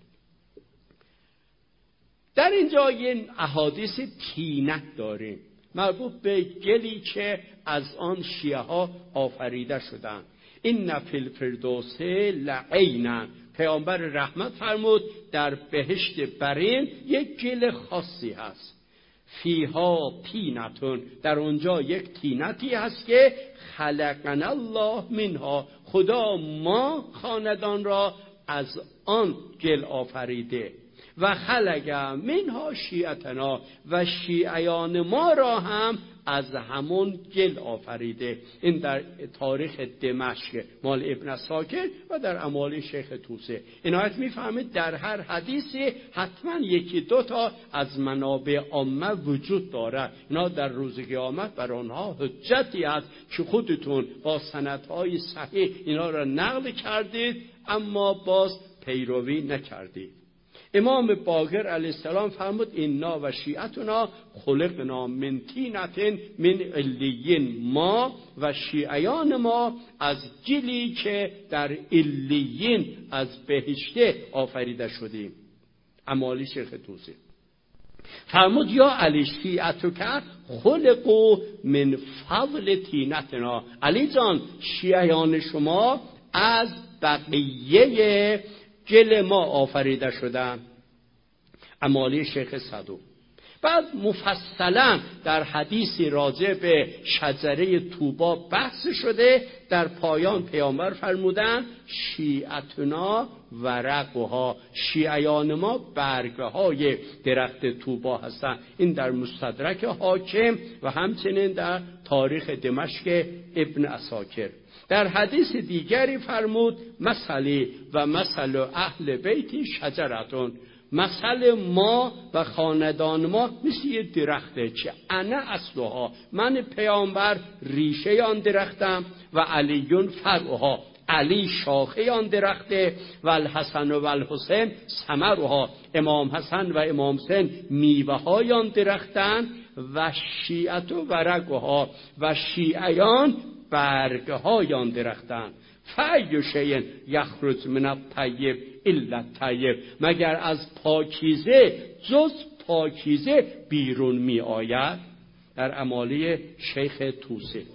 در اینجا یه احادیث طینت داریم مربوط به گلی که از آن شیعه ها آفریده شدند. این فی الفردوس لعینا، پیامبر رحمت فرمود در بهشت برین یک گل خاصی هست. فیها طینتون، در اونجا یک طینتی هست که خلقنا الله منها، خدا ما خاندان را از آن گل آفریده. و خلق منها شیعتنا، و شیعیان ما را هم از همون گل آفریده. این در تاریخ دمشق مال ابن اساکر و در امالی شیخ توسی. عنایت میفهمید در هر حدیثی حتما یکی دو تا از منابع عامه وجود دارد. اینا در روز قیامت بر آنها حجتی است که خودتون با سندهای صحیح اینا را نقل کردید اما باز پیروی نکردید. امام باقر علیه السلام فرمود اینا و شیعتنا خلقنا من طینة من علیین، ما و شیعیان ما از گلی که در علیین از بهشته آفریده شدیم. امالی شیخ توسی فرمود یا علی شیعتک خلقوا من فضل طینتنا، علی جان شیعیان شما از بقیه گل ما آفریده شدن. امالی شیخ صدوق. بعد مفصلا در حدیثی راجع به شجره طوبا بحث شده. در پایان پیامبر فرمودن شیعتنا ورقها، شیعیان ما برگهای درخت طوبا هستند. این در مستدرک حاکم و همچنین در تاریخ دمشق ابن اساکر. در حدیث دیگری فرمود مثلی و مثل اهل بیتی شجرتون، مثل ما و خاندان ما مثل یه درخته که انا اصلها، من پیامبر ریشه آن درختم و علیون فرعها، علی شاخه آن درخته و الحسن و الحسین ثمرها، امام حسن و امام حسین میوه های آن درختند و شیعت و ورقها، و شیعیان برگه های آن درختند. فأی شیء یخرج من الطیب الا الطیب، مگر از پاکیزه جز پاکیزه بیرون می آید. در امالی شیخ توسی.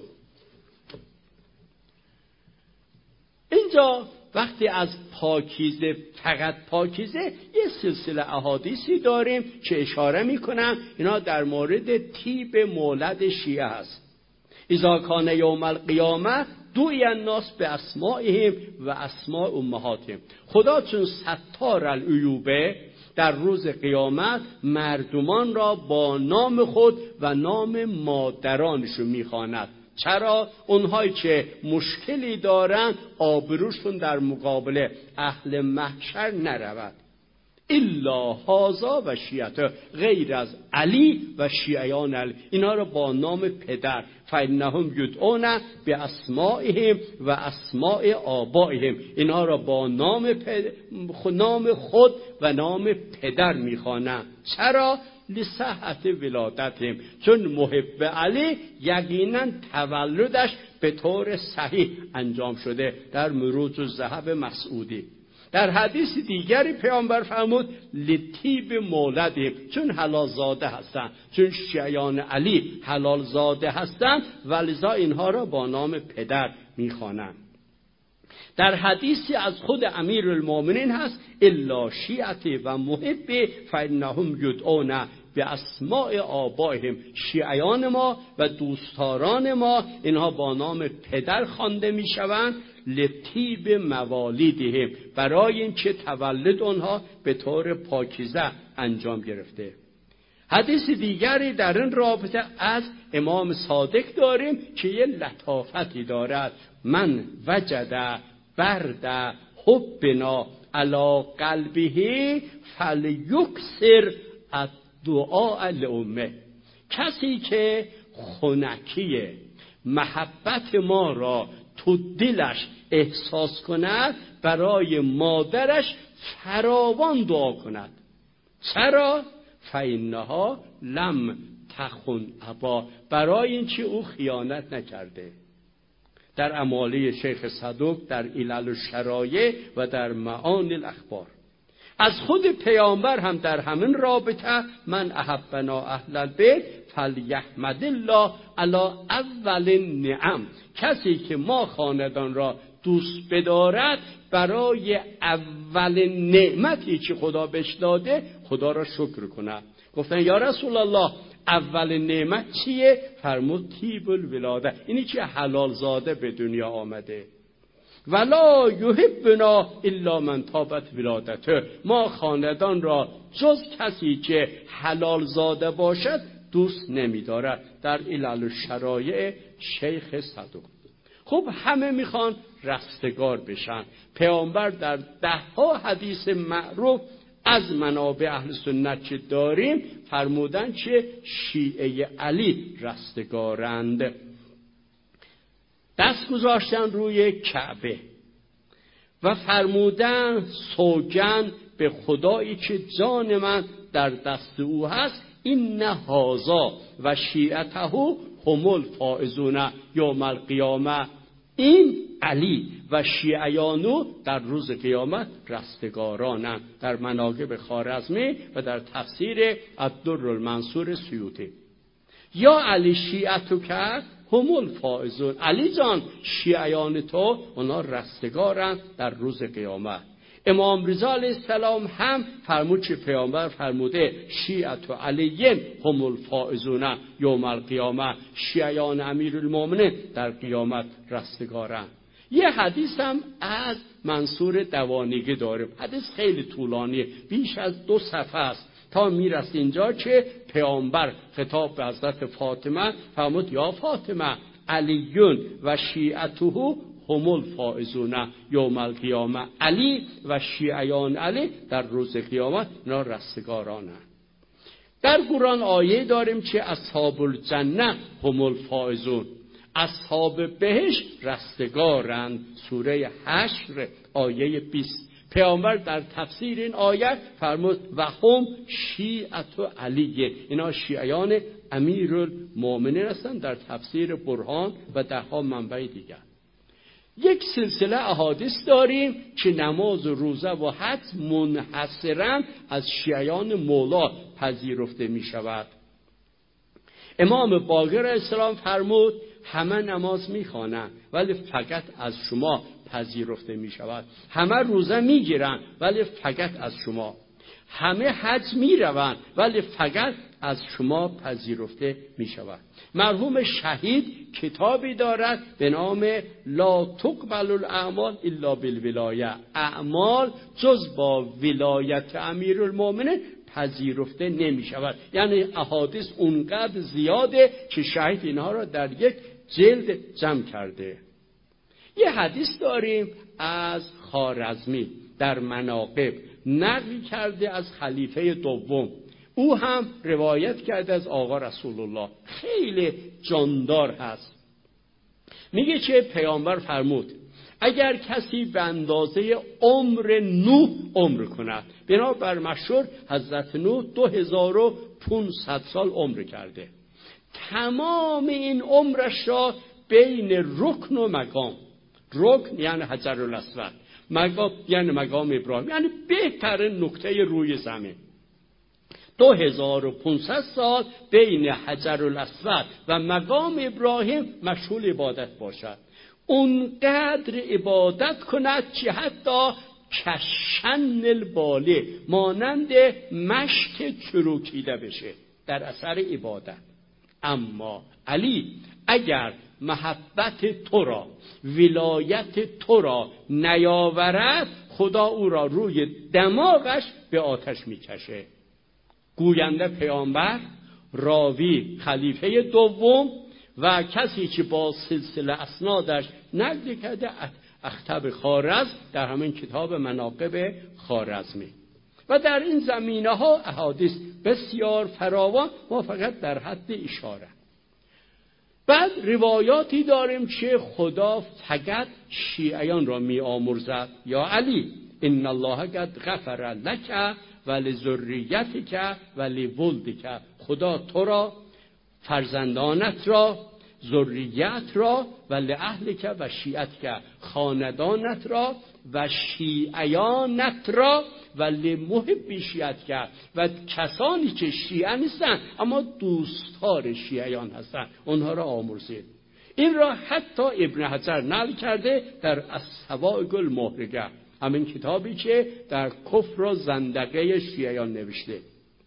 اینجا وقتی از پاکیزه، فقط پاکیزه، یه سلسله احادیثی داریم که اشاره میکنم اینا در مورد طیب مولد شیعه است. اذا کان یوم القیامه دوی الناس به اسمائهم و اسماء امهاتهم، خدا چون ستار العیوبه در روز قیامت مردمان را با نام خود و نام مادرانشون میخواند. چرا؟ اونهایی که مشکلی دارن آبروشون در مقابل اهل محشر نرود. الا هازا و شیعته، غیر از علی و شیعیان علی، اینا رو با نام پدر فانهم یدعون باسمائهم و اسماء آبائهم، اینها را با نام نام خود و نام پدر میخوانند. چرا؟ لصحت ولادتهم، چون محب علی یقینا تولدش به طور صحیح انجام شده در مروج الذهب مسعودی. در حدیث دیگری پیامبر فرمود لطیب مولدهم، چون حلال زاده هستند، چون شیعیان علی حلال زاده هستند ولذا اینها را با نام پدر میخوانند. در حدیثی از خود امیرالمومنین هست الا شیعتی و محب فانهم یدعون به اسماء آبائهم، شیعیان ما و دوستداران ما اینها با نام پدر خوانده میشوند لطیب موالیدهم، برای اینکه تولد آنها به طور پاکیزه انجام گرفته. حدیث دیگری در این رابطه از امام صادق داریم که یه لطافتی دارد. من وجد برد حبنا علی قلبه فلیکثر الدعاء لامه، کسی که خنکی محبت ما را تو دلش احساس کند برای مادرش فراوان دعا کند. چرا؟ فإنها لم تخن ابا، برای اینکه او خیانت نکرده. در اماله شیخ صدوق در علل الشرایع و در معانی الاخبار. از خود پیامبر هم در همین رابطه من احبنا اهل البیت فلیحمد الله علی اول نعم، کسی که ما خاندان را دوست بدارد برای اول نعمتی که خدا بهش داده خدا را شکر کند. گفتن یا رسول الله اول نعمت چیه؟ فرمود طیب الولاده، اینی که حلال زاده به دنیا آمده. ولا یحبنا الا من طابت ولادته، ما خاندان را جز کسی که حلال زاده باشد دوست نمی‌دارد. در علل الشرایع شیخ صدوق. خب همه میخوان رستگار بشن. پیامبر در ده ها حدیث معروف از منابع اهل سنت که داریم فرمودن که شیعه علی رستگارند. دست گذاشتن روی کعبه و فرمودن سوگند به خدایی که جان من در دست او هست این هذا و شیعته هم الفائزون یوم القیامه، این علی و شیعیانو در روز قیامت رستگارانند. در مناقب خوارزمی و در تفسیر الدر المنصور سیوطی. یا علی شیعتو کرد هم الفائزون، علی جان شیعیان تو اونا رستگارند در روز قیامت. امام رضا علیه السلام هم فرمود که پیامبر فرموده شیعت علیین هم الفائزون یوم القیامه، شیعیان امیرالمومنین در قیامت رستگارند. یه حدیث هم از منصور دوانیگی داریم. حدیث خیلی طولانیه، بیش از دو صفحه است تا میرسه اینجا که پیامبر خطاب به حضرت فاطمه فرمود یا فاطمه علیون و شیعته هم الفائزون یوم القیامه، علی و شیعیان علی در روز قیامت اینا رستگارانند. در قرآن آیه داریم که اصحاب الجنه هم الفائزون، اصحاب بهشت رستگارند. سوره حشر آیه بیست. پیامبر در تفسیر این آیه فرمود و هم شیعت علیه، اینا شیعیان امیرالمومنین هستند. در تفسیر برهان و ده ها منبع دیگر. یک سلسله احادیث داریم که نماز و روزه و حج منحصراً از شیعیان مولا پذیرفته می شود. امام باقر علیه السلام فرمود همه نماز می خوانند ولی فقط از شما پذیرفته می شود. همه روزه می گیرند ولی فقط از شما. همه حج می روند ولی فقط از شما پذیرفته می شود. مرحوم شهید کتابی دارد به نام لا تقبل الاعمال الا بالولایه، اعمال جز با ولایت امیرالمومنین پذیرفته نمی شود. یعنی احادیث اونقدر زیاده که شهید اینها را در یک جلد جمع کرده. یه حدیث داریم از خوارزمی در مناقب نقل کرده از خلیفه دوم. او هم روایت کرده از آقا رسول الله، خیلی جاندار هست. میگه چه پیامبر فرمود اگر کسی به اندازه عمر نوح عمر کند، بنابر مشهور حضرت نوح دو هزار و پانصد سال عمر کرده، تمام این عمرش را بین رکن و مقام، رکن یعنی حجر الاسود، مقام یعنی مقام ابراهیم، یعنی بهترین نقطه روی زمین، دو هزار و پانصد سال بین حجر الاسود و مقام ابراهیم مشغول عبادت باشد. اونقدر عبادت کند که حتی کشن الباله، مانند مشک چروکیده بشه در اثر عبادت. اما علی اگر محبت تو را، ولایت تو را نیاورد، خدا او را روی دماغش به آتش میکشه. گوینده پیامبر، راوی خلیفه دوم و کسی که با سلسله اسنادش نقل کرده اخطب خوارزم در همین کتاب مناقب خوارزمی. و در این زمینه ها احادیث بسیار فراوان، ما فقط در حد اشاره. بعد روایاتی داریم که خدا فقط شیعیان را می آمرزد. یا علی ان الله قد غفر لک و لذریتک و لولدک، خدا تو را، فرزندانت را، ذریت را و لأهلک و شیعتک، خاندانت را و شیعیانت را و لمحب شیعتک، و کسانی که شیعه نیستن اما دوستدار شیعیان هستن اونها را آمرزید. این را حتی ابن حجر نقل کرده در الصواعق المحرقه، همین کتابی که در کفر و زندقه شیعیان نوشته.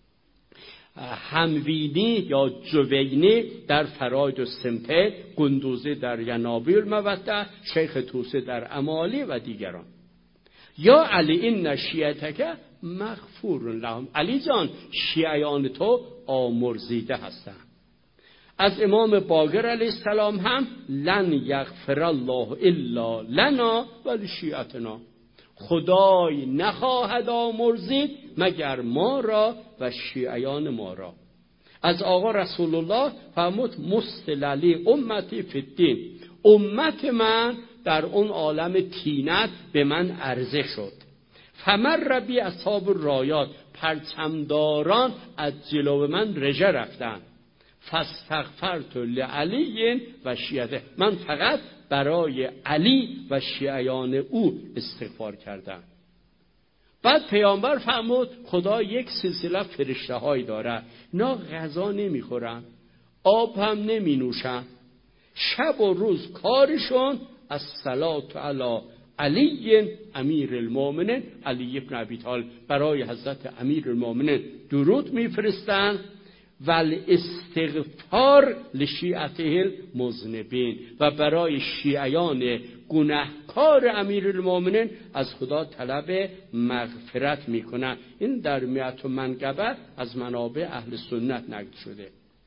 هموینی یا جوینی در فراید و سمته، گندوزی در ینابی الموده، شیخ توسی در امالی و دیگران. یا علی این شیعتک مغفور لهم، علی جان شیعیان تو آمرزیده هستند. از امام باقر علیه السلام هم لن یغفر الله الا لنا و لشیعتنا، خدای نخواهد آمرزید مگر ما را و شیعیان ما را. از آقا رسول الله فرمود مستللی امتی فی الدین، امت من در اون عالم طینت به من عرضه شد. فمر ربی اصحاب الرایات، پرچمداران از جلو من رژه رفتن. فاستغفرت لعلی و شیعته، من فقط برای علی و شیعیان او استغفار کردم. بعد پیامبر فرمود خدا یک سلسله فرشته هایی داره، اینا غذا نمیخورن، آب هم نمی نوشن، شب و روز کارشون الصلاة علی علی امیر المؤمنین علی ابن ابی طالب، برای حضرت امیر المؤمنین درود میفرستن و الاستغفار لشیعته المذنبین، و برای شیعیان گناهکار امیر المؤمنین از خدا طلب مغفرت میکنن. این در میعت و منقبه از منابع اهل سنت نقل شده.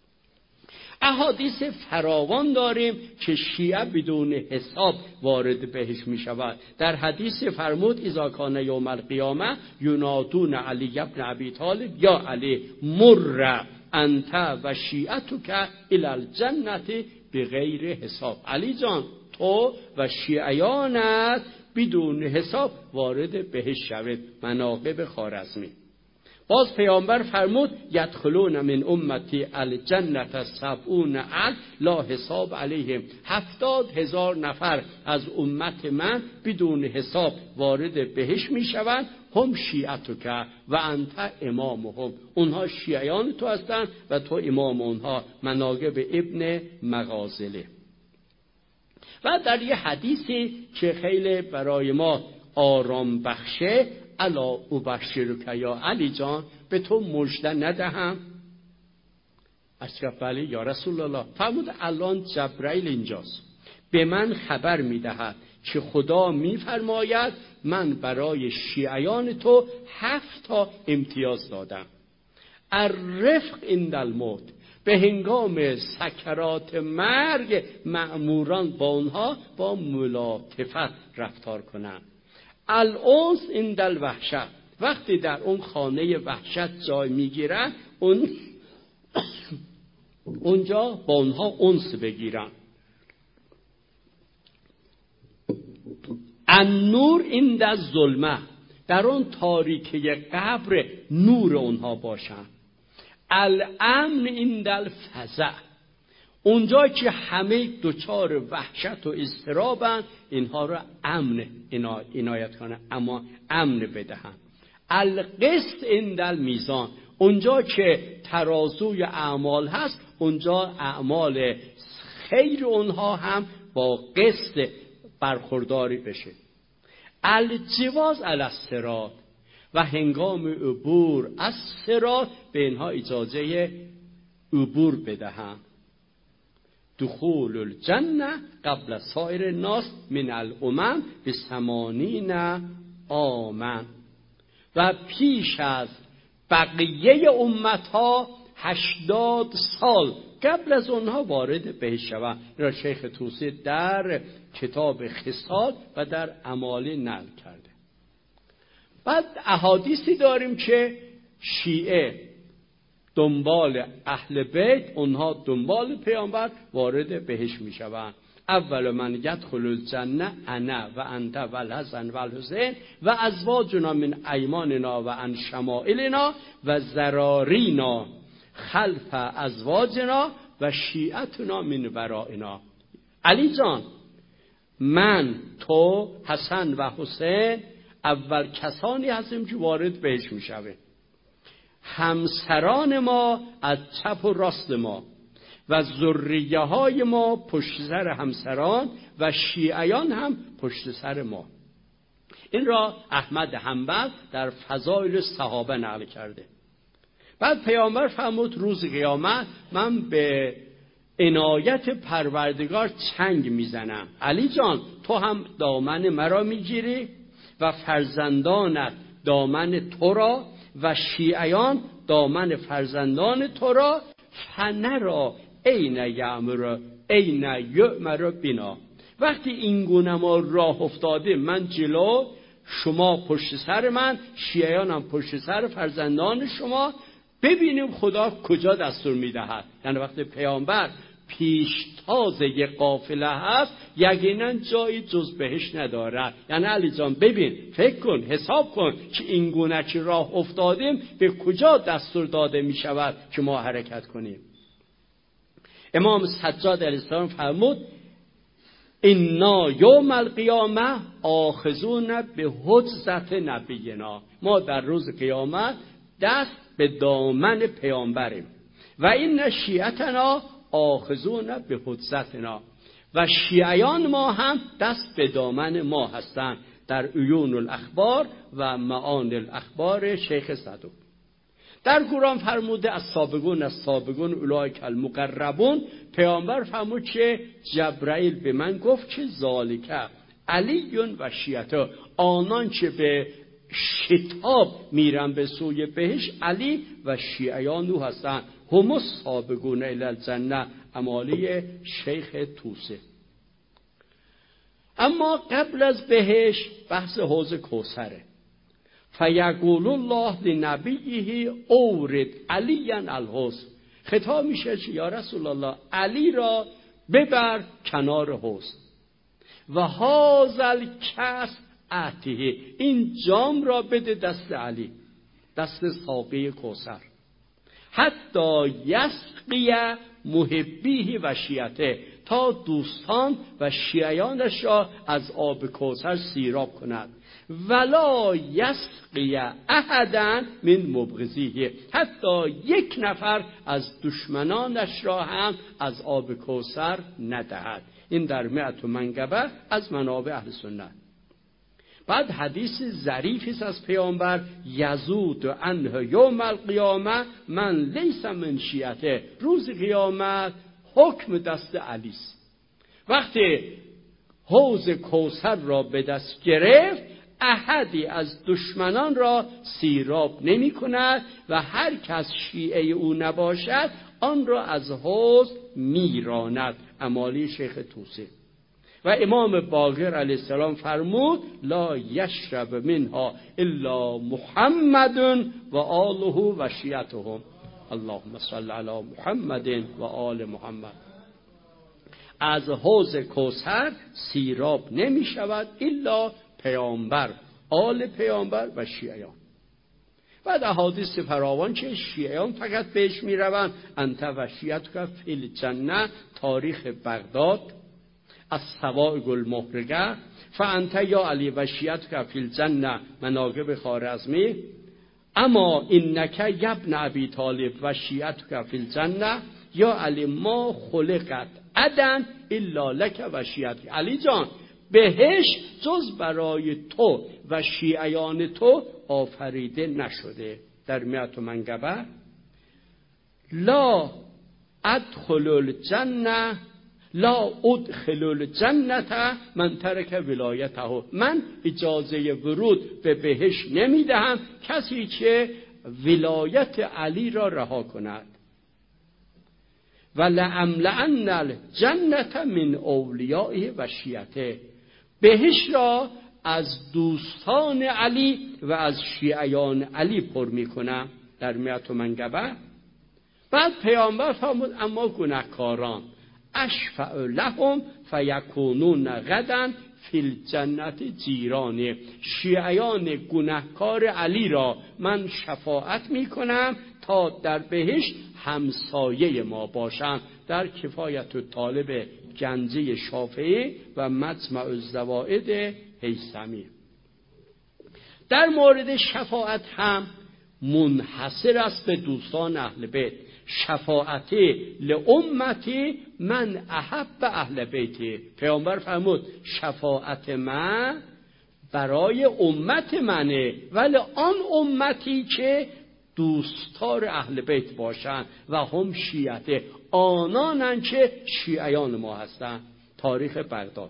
احادیث فراوان داریم که شیعه بدون حساب وارد بهش می شود. در حدیث فرمود اذا کان یوم القیامه ینادون علی ابن ابی طالب یا علی مر انت و شیعتک الی الجنه بغیر حساب، علی جان تو و شیعیانت بدون حساب وارد بهش شوید. مناقب خوارزمی. باز پیامبر فرمود یدخلون من امتی الجنة سبعون الف لا حساب علیهم، هفتاد هزار نفر از امت من بدون حساب وارد بهش می شوند. هم شیعتک و انت امامهم، اونها شیعیان تو هستند و تو امام اونها. مناقب ابن مغازله. و در یه حدیثی که خیلی برای ما آرام بخشه، الا ابشرک یا علی جان، به تو مژده ندهم؟ اشرف علی یا رسول الله. فرمود الان جبرائیل اینجاست، به من خبر میدهد که خدا میفرماید من برای شیعیان تو هفت تا امتیاز دادم. الرفق عند الموت، به هنگام سکرات مرگ مأموران با اونها با ملاطفت رفتار کنند. الانس عند الوحشت، وقتی در اون خانه وحشت جای میگیرن، اون اونجا با اونها انس بگیرن. النور این در ظلمه، در اون تاریکی قبر نور اونها باشن. الامن این در فزع، اونجا که همه دوچار وحشت و اضطرابن، اینها رو امن عنایت کنه، اما امن بدهن. القسط این در میزان، اونجا که ترازوی اعمال هست، اونجا اعمال خیر اونها هم با قسط برخورداری بشه. الجواز علی الصراط، و هنگام عبور از صراط به اینها اجازه عبور بدهند. دخول الجنه قبل سایر الناس من الامم به ثمانین عاما، و پیش از بقیه امتها هشتاد سال قبل از اونها وارد بهشت شوند. این را شیخ طوسی در کتاب خصال و در امالی نقل کرده. بعد احادیثی داریم که شیعه دنبال اهل بیت، اونها دنبال پیامبر وارد بهشت می شوند. اول من یدخل الجنه انا و انت و الحسن و الحسین و ازواجنا من ایماننا و عن شمائلنا و ذرارینا خلف ازواجنا و شیعتنا من ورائنا. علی جان، من، تو، حسن و حسین اول کسانی هستیم که وارد بهشت می شویم. همسران ما از چپ و راست ما و ذریه های ما پشت سر همسران و شیعیان هم پشت سر ما. این را احمد حنبل در فضائل صحابه نقل کرده. بعد پیامبر فرمود روز قیامت من به عنایت پروردگار چنگ میزنم. علی جان، تو هم دامن مرا میگیری و فرزندانت دامن تو را و شیعیان دامن فرزندان تو را. فنرا این یعمر این یعمر بنا، وقتی این گونه ما راه افتاده، من جلو، شما پشت سر من، شیعیانم پشت سر فرزندان شما، ببینیم خدا کجا دستور میدهد. یعنی وقتی پیامبر پیشتاز یک قافله هست، یقینا جایی جز بهش ندارد. یعنی علی جان ببین، فکر کن، حساب کن که این گونه که راه افتادیم به کجا دستور داده می شود که ما حرکت کنیم. امام سجاد علیه السلام فرمود انا یوم القیامه آخذون به حجزت نبینا، ما در روز قیامت دست به دامن پیامبریم. و این شیعتنا آخذون به حجزتنا، و شیعیان ما هم دست به دامن ما هستند. در عیون الاخبار و معانی الاخبار شیخ صدوق. در قرآن فرموده از سابقون از سابقون اولئک المقربون. پیامبر فرمود که جبرائیل به من گفت که ذالک علی و شیعته، آنان که به شتاب میرن به سوی بهشت علی و شیعیان او هستند. هم السابقون الی الجنه، امالی شیخ طوسی. اما قبل از بهشت بحث حوض کوثره. فیقول الله لنبیه اورد علیاً الحوض، خطاب میشه یا رسول الله علی را ببر کنار حوض. و هازل کس اعطیه، این جام را بده دست علی، دست ساقی کوثر. حتی یسقی محبیه و شیعته، تا دوستان و شیعیانش را از آب کوثر سیراب کند. ولا یسقی احدا من مبغضیه، حتی یک نفر از دشمنانش را هم از آب کوثر ندهد. این در مئت منقبه از منابع اهل سنت. بعد حدیث ظریفی است از پیامبر یزود عنه یوم القیامه من لیس من شیعته، روز قیامت حکم دست علی است. وقتی حوض کوثر را به دست گرفت، احدی از دشمنان را سیراب نمی کند و هر کس شیعه او نباشد آن را از حوض میراند. امالی شیخ طوسی. و امام باقر علیه السلام فرمود لا یشرب منها الا محمد و آله و شیعتهم. اللهم صل علی محمد و آل محمد. از حوض کوثر سیراب نمی شود الا پیامبر، آل پیامبر و شیعیان. بعد احادیث فراوان که شیعیان فقط بهش می روند. انت و شیعتک فی الجنه، تاریخ بغداد، از سوائق المحرقه، فانت یا علی و شیعتک فی الجنه، مناقب خوارزمی، اما انک یبن ابی طالب و شیعتک فی الجنه یا علی ما خلقت عدن الا لک و شیعتک. علی جان، بهشت جز برای تو و شیعیان تو آفریده نشده. در میعت منقبه لا ادخل الجنه لا ادخل الجنه من ترک ولایته، من اجازه ورود به بهشت نمیدهم کسی که ولایت علی را رها کند. و لأملأن الجنه من اولیائه و شیعته، بهشت را از دوستان علی و از شیعیان علی پر میکنم. در میعت منقبه. بعد پیامبر فرمود اما گناهکاران اشفع لهم فیکونون غدا فی الجنه جیران، شیعیان گناهکار علی را من شفاعت میکنم تا در بهشت همسایه ما باشند. در کفایت الطالب گنجه شافعی و مجمع الزوائد هیثمی. در مورد شفاعت هم منحصر است به دوستان اهل بیت. شفاعتی لامتی من احب اهل بیتی، پیامبر فرمود شفاعت من برای امت منه، ولی آن امتی که دوستار اهل بیت باشند و هم شیعته، آنانن که شیعیان ما هستند. تاریخ بغداد.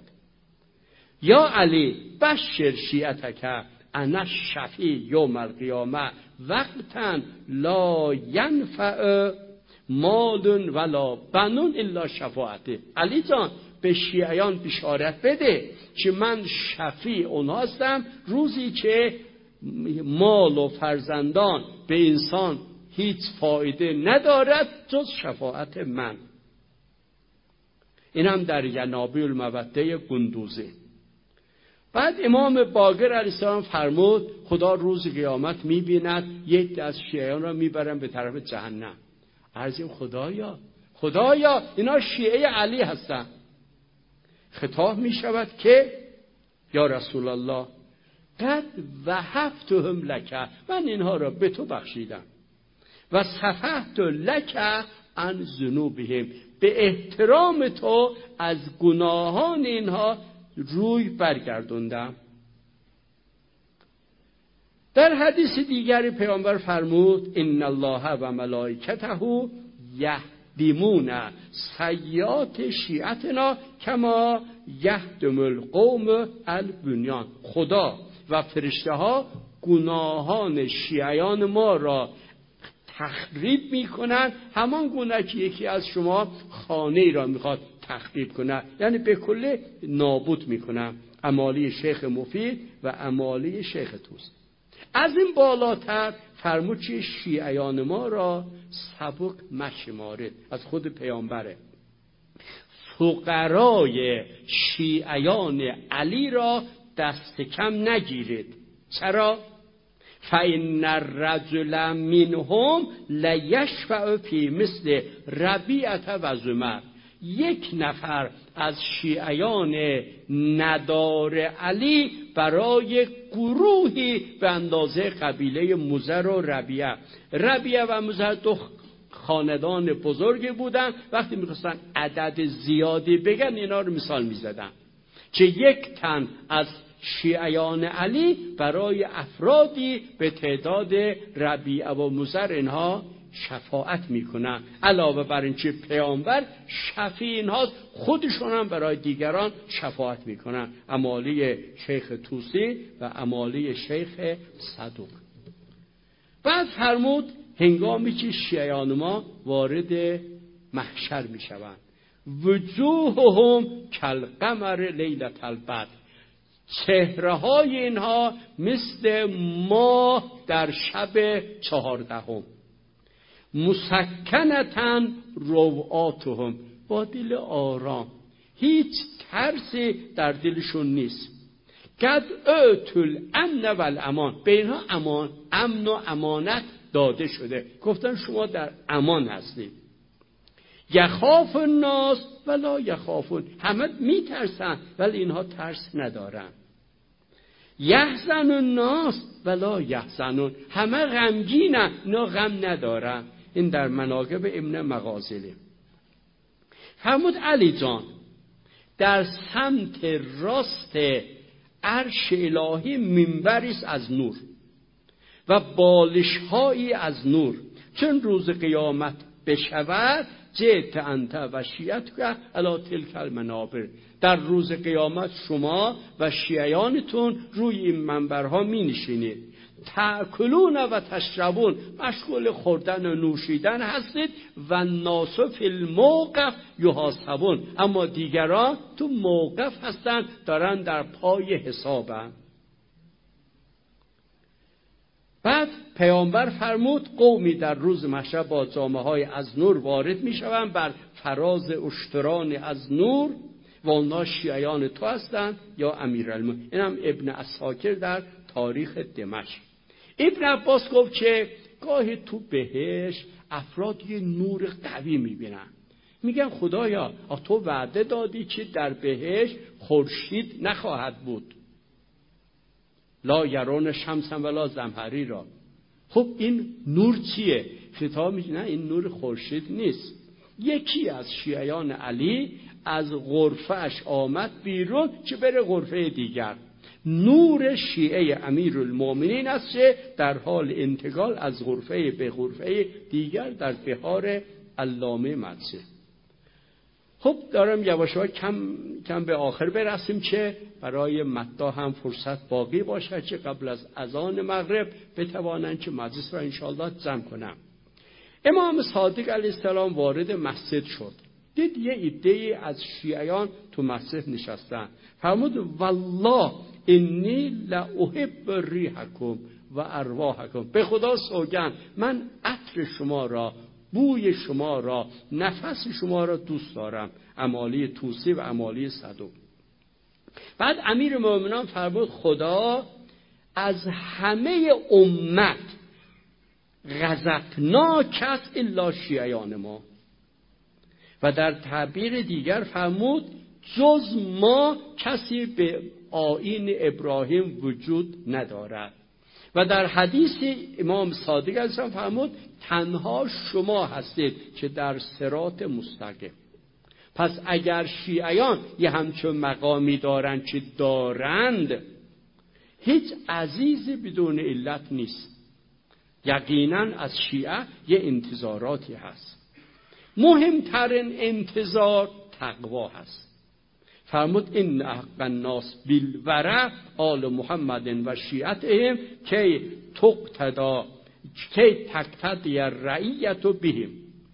یا علی بشر شیعتک انا شفیع یوم القیامه وقتا لا ینفع مال ولا بنون الا شفاعته. علی جان، به شیعیان بشارت بده که من شفیع اونها هستم روزی که مال و فرزندان به انسان هیچ فایده ندارد جز شفاعت من. این هم در ینابیع الموده قندوزی. بعد امام باقر علیه السلام فرمود خدا روز قیامت میبیند یک عده از شیعیان را میبرن به طرف جهنم. عرضیم خدایا خدایا اینا شیعه علی هستن. خطاب میشود که یا رسول الله قد وهبتهم لک، من اینها را به تو بخشیدم و صفحت لک عن ذنوبهم، به احترام تو از گناهان اینها روی برگردوندم. در حدیث دیگری پیامبر فرمود ان الله و ملائکته یهدمون سیئات شیعتنا کما یهدم القوم البنیان، خدا و فرشته ها گناهان شیعیان ما را تخریب میکنن همان گونه که یکی از شما خانه ای را میخواد تخریب کنه، یعنی به کل نابود میکنه. امالی شیخ مفید و امالی شیخ توست. از این بالاتر فرمود که شیعیان ما را سبک مشمارید، از خود پیامبره. فقرای شیعیان علی را دست کم نگیرید. چرا؟ فإن الرجل منهم لیشفع فی مثل ربیعة و زمر، یک نفر از شیعیان ندار علی برای گروهی به اندازه قبیله مزر و ربیعه. ربیعه و مزر دو خاندان بزرگی بودن. وقتی میخواستن عدد زیادی بگن اینا رو مثال میزدن که یک تن از شیعیان علی برای افرادی به تعداد ربیعه و مزر اینها شفاعت میکنن. علاوه بر این که پیامبر شفیع اینها، خودشون هم برای دیگران شفاعت میکنن. امالی شیخ توسی و امالی شیخ صدوق. بعد فرمود هنگامی که شیعیان ما وارد محشر میشوند وجوههم کالقمر لیلة البدر، چهره های اینها مثل ماه در شب چهاردهم. مسکنتن روعاتهم، با دل آرام، هیچ ترسی در دلشون نیست. قد اوتوا الامن والامان، به اینها امان، امن و امانت داده شده، گفتن شما در امان هستید. یخاف الناس ولا یخافون، همه میترسن ولی اینها ترس ندارن. یحزن الناس ولا یحزنون، همه غمگینن اینا غم ندارن. این در مناقب ابن مغازله. فرمود علی جان در سمت راست عرش الهی منبری است از نور و بالش‌هایی از نور، چون روز قیامت بشود جئت انت و شیعتک علی تلک المنابر، در روز قیامت شما و شیعیانتون روی این منبرها می نشینید. تأکلون و تشربون، مشغول خوردن و نوشیدن هستید. و الناس فی الموقف یحاسبون، اما دیگران تو موقف هستن، دارن در پای حسابن. بعد پیامبر فرمود قومی در روز محشر با جامه های از نور وارد می شوند بر فراز اشتران از نور و اونا شیعیان تو هستند یا امیرالمومنین. اینم ابن عساکر در تاریخ دمشق. ابن عباس گفت که گاهی تو بهشت افراد یه نور قوی میبینن، میگن خدایا تو وعده دادی که در بهشت خورشید نخواهد بود، لا یرون شمسا ولا زمهریرا. خب این نور چیه؟ خطاب میگه نه این نور خورشید نیست. یکی از شیعیان علی از غرفهش آمد بیرون که بره غرفه دیگر. نور شیعه امیرالمومنین است که در حال انتقال از غرفه به غرفه دیگر در بهار علامه مدرسه. خب دارم یواشا کم کم به آخر برسیم که برای مداح هم فرصت باقی باشه که قبل از اذان مغرب بتوانند که مجلس را انشاءالله جمع کنم. امام صادق علیه السلام وارد مسجد شد، دید یه عده از شیعیان تو مسجد نشستن. فرمود والله انی لاحب ریحکم و ارواحکم، به خدا سوگند من عطر شما را، بوی شما را، نفس شما را دوست دارم. امالی توسی و امالی صدوق. بعد امیر مومنان فرمود خدا از همه امت غضبناک است الا شیعیان ما. و در تعبیر دیگر فرمود جز ما کسی به آیین ابراهیم وجود ندارد. و در حدیث امام صادق علیه فرمود تنها شما هستید که در صراط مستقیم. پس اگر شیعیان یه همچون مقامی دارند که دارند، هیچ عزیزی بدون علت نیست. یقینا از شیعه یه انتظاراتی هست. مهمترین انتظار تقوا هست. فرمود این حق الناس بالورع آل محمد و شیعتهم که تقتدا که تقتدی الرعیت بهم.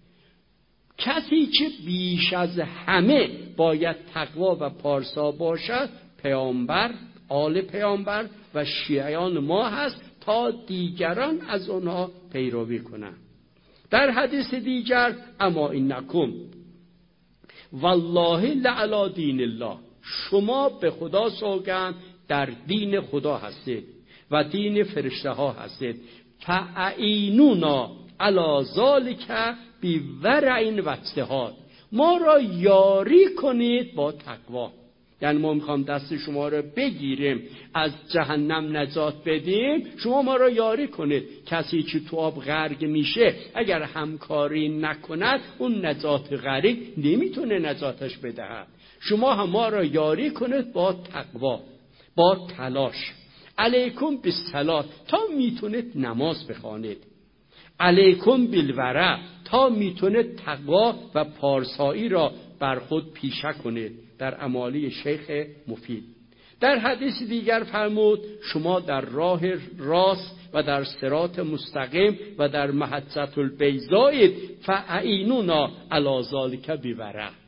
کسی که بیش از همه باید تقوا و پارسا باشد پیامبر، آل پیامبر و شیعیان ما هست تا دیگران از آنها پیروی کنند. در حدیث دیگر اما اینکم والله لعلی دین الله، شما به خدا سوگند در دین خدا هستید و دین فرشته ها هستید. فاعینونا علی ذلک بورع و اجتهاد، ما را یاری کنید با تقوا. یعنی ما میخوام دست شما را بگیریم از جهنم نجات بدیم، شما ما را یاری کنید. کسی که تو آب غرق میشه اگر همکاری نکند اون نجات غریق نمیتونه نجاتش بدهد. شما هم ما را یاری کنید با تقوا، با تلاش. علیکم بالصلاة، تا میتونید نماز بخوانید. علیکم بالورع، تا میتونید تقوا و پارسایی را بر خود پیشه کنید. در امالی شیخ مفید. در حدیث دیگر فرمود شما در راه راست و در صراط مستقیم و در محجة البیضاء فاعینونا علی ذلک بورع.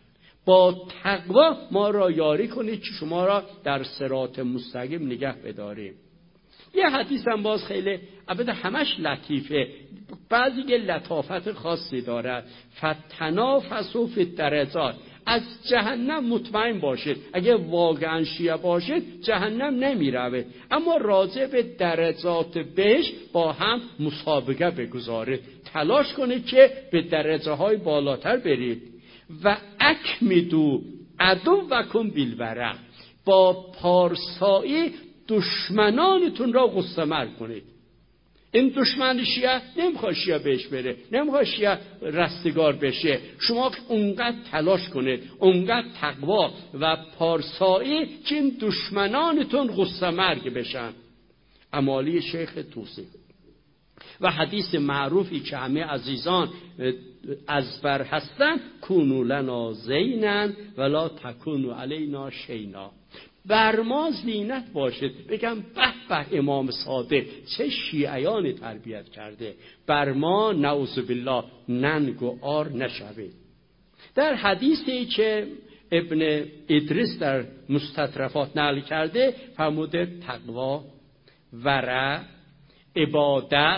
با تقوا ما را یاری کنید که شما را در صراط مستقیم نگه بداریم. یه حدیث هم باز خیلی البته همش لطیفه، بعضی که لطافت خاصی داره. فتنافسوا فی الدرجات، از جهنم مطمئن باشید، اگه واقعا شیعه باشید جهنم نمیروید، اما راجع به درجات بهشت با هم مسابقه بگذارید، تلاش کنید که به درجه های بالاتر برید. و اکمیدو عدوکم بالورع، با پارسایی دشمنانتون را غصه‌مر کنید. این دشمن شیعه نمیخواد شیعه بهش بره، نمیخواد شیعه رستگار بشه. شما اونقدر تلاش کنید، اونقدر تقوا و پارسایی که این دشمنانتون غصه مرگ بشن. امالی شیخ طوسی. و حدیث معروفی که همه عزیزان از بر هستن، کونو لنا زینا ولا تکونو علینا شینا، بر ما زینت باشید. بگم به به امام صادق چه شیعیانی تربیت کرده، بر ما نعوذ بالله ننگ و عار نشوید. در حدیثی که ابن ادریس در مستطرفات نقل کرده فرموده تقوا، ورع، عبادت،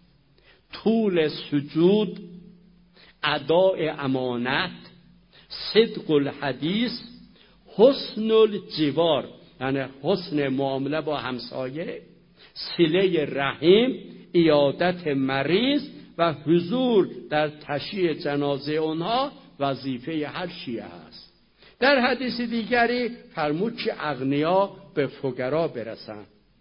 طول سجود، اداء امانت، صدق الحدیث، حسن الجوار یعنی حسن معامله با همسایه، صله رحم، عیادت مریض و حضور در تشییع جنازه اونها وظیفه هر شیعه است. در حدیث دیگری فرمود که اغنیا به فقرا برسن،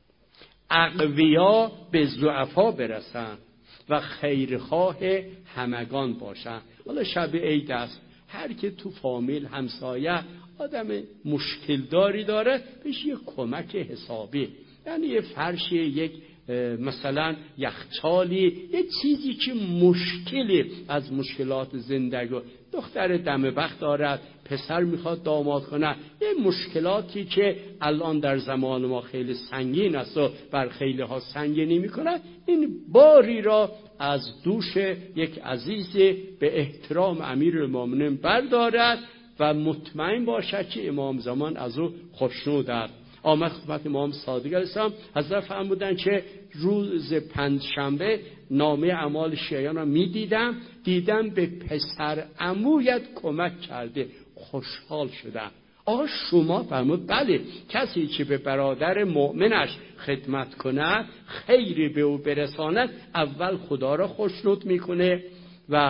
اقویا به ضعفا برسن و خیرخواه همگان باشن. حالا شب عید است، هر که تو فامیل همسایه آدم مشکل داری داره بهش یک کمک حسابی، یعنی یه فرش، یک مثلا یخچالی، یه چیزی که مشکلی از مشکلات زندگی، دختر دم بخت دارد، پسر میخواد داماد کنه، یه مشکلاتی که الان در زمان ما خیلی سنگین است و بر خیلی ها سنگینی میکنه، این باری را از دوش یک عزیزی به احترام امیرالمومنین بردارد و مطمئن باشد که امام زمان از او خوشنود است. آمد خدمت امام صادق علیه السلام، حضرت فرمودند که روز پنجشنبه نامه اعمال شیعیان را می دیدم، دیدم به پسر عمویت کمک کرده، خوشحال شدم. آقا شما فرمود بله، کسی که به برادر مؤمنش خدمت کند، خیری به او برساند، اول خدا را خوشنود میکنه و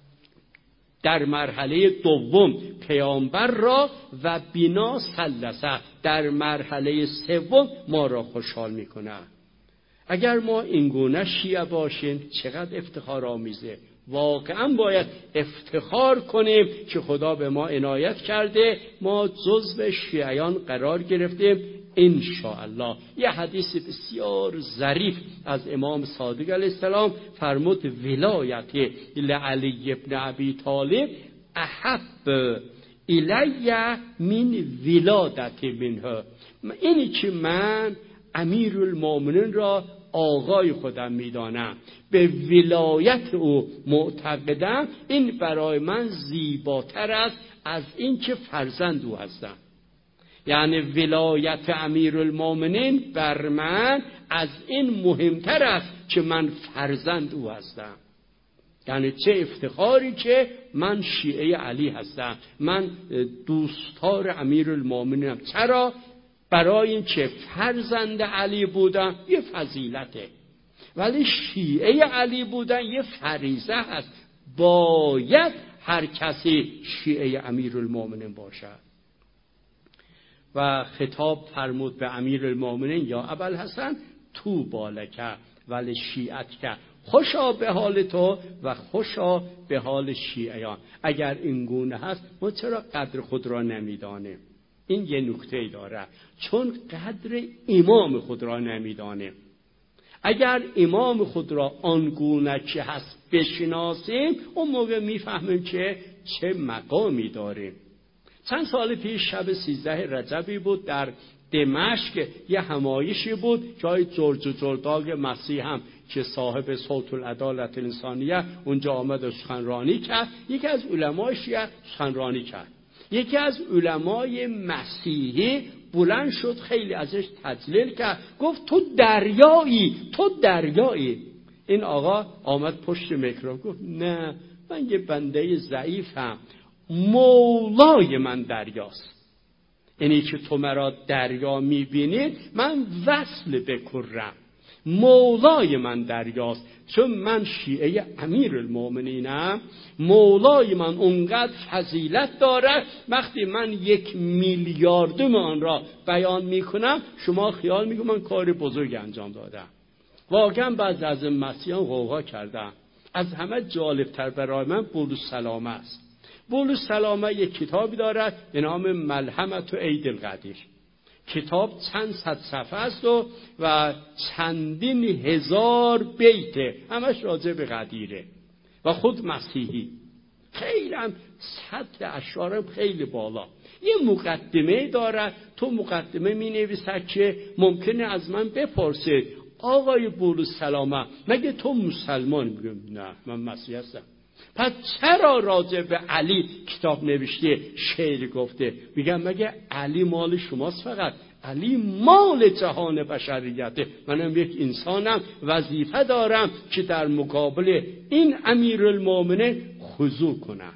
در مرحله دوم پیامبر را و بینا سلسه، در مرحله سوم ما را خوشحال میکنه. اگر ما اینگونه شیعه باشیم چقدر افتخار آمیزه. واقعا باید افتخار کنیم که خدا به ما عنایت کرده، ما جزو شیعیان قرار گرفتیم ان شاء الله. یه حدیث بسیار ظریف از امام صادق علیه السلام فرمود ولایت لعلی ابن ابی طالب احب الی من ولادت منه، اینی که من امیرالمومنین را آقای خودم میدانم، به ولایت او معتقدم، این برای من زیباتر است از این که فرزند او هستم. یعنی ولایت امیرالمومنین بر من از این مهمتر است که من فرزند او هستم. یعنی چه افتخاری که من شیعه علی هستم، من دوستدار امیرالمومنینم. چرا؟ برای این که فرزند علی بودن یه فضیلته، ولی شیعه علی بودن یه فریضه هست. باید هر کسی شیعه امیرالمومنین باشد. و خطاب فرمود به امیرالمومنین یا ابوالحسن تو بالکه ولی شیعت که، خوشا به حال تو و خوشا به حال شیعیان. اگر این گونه هست ما چرا قدر خود را نمیدانیم؟ این یه نکته داره، چون قدر امام خود را نمیدانیم. اگر امام خود را آنگونه که هست بشناسیم، اون موقع میفهمیم که چه مقامی داریم. چند سال پیش شب سیزده رجبی بود، در دمشق یه همایشی بود، جای جورج جرداگ مسیح هم که صاحب صوت العدالت الانسانیه اونجا آمد و سخنرانی کرد. یکی از علمای شیعه سخنرانی کرد. یکی از علمای مسیحی بلند شد خیلی ازش تجلیل کرد، گفت تو دریایی، تو دریایی. این آقا آمد پشت میکروفون گفت نه، من یه بنده ضعیفم، مولای من دریاست. اینی که تو مرا دریا میبینید، من وصل بکرم، مولای من دریاست. چون من شیعه امیرالمومنینم، مولای من اونقدر فضیلت داره، وقتی من یک میلیاردم آن را بیان میکنم شما خیال میکنم من کار بزرگ انجام دادم. واقعا بعض از مسیحیان غوغا کردن. از همه جالبتر برای من بولوسلامه است. بولوسلامه یک کتابی دارد به نام ملحمت و عید القدیر. کتاب چند صد صفحه است و, و چندین هزار بیته، همش راجع به قدیره و خود مسیحی. خیلی هم سطح اشعارم خیلی بالا. یه مقدمه دارد. تو مقدمه می نویسد که ممکنه از من بپرسید آقای بولوسلامه مگه تو مسلمان؟ میگم نه، من مسیحی هستم. پس چرا راجع به علی کتاب نوشته، شعر گفته؟ میگم مگه علی مال شماست؟ فقط علی مال جهان بشریته. منم یک انسانم، وظیفه دارم که در مقابل این امیرالمومنین خضوع کنم.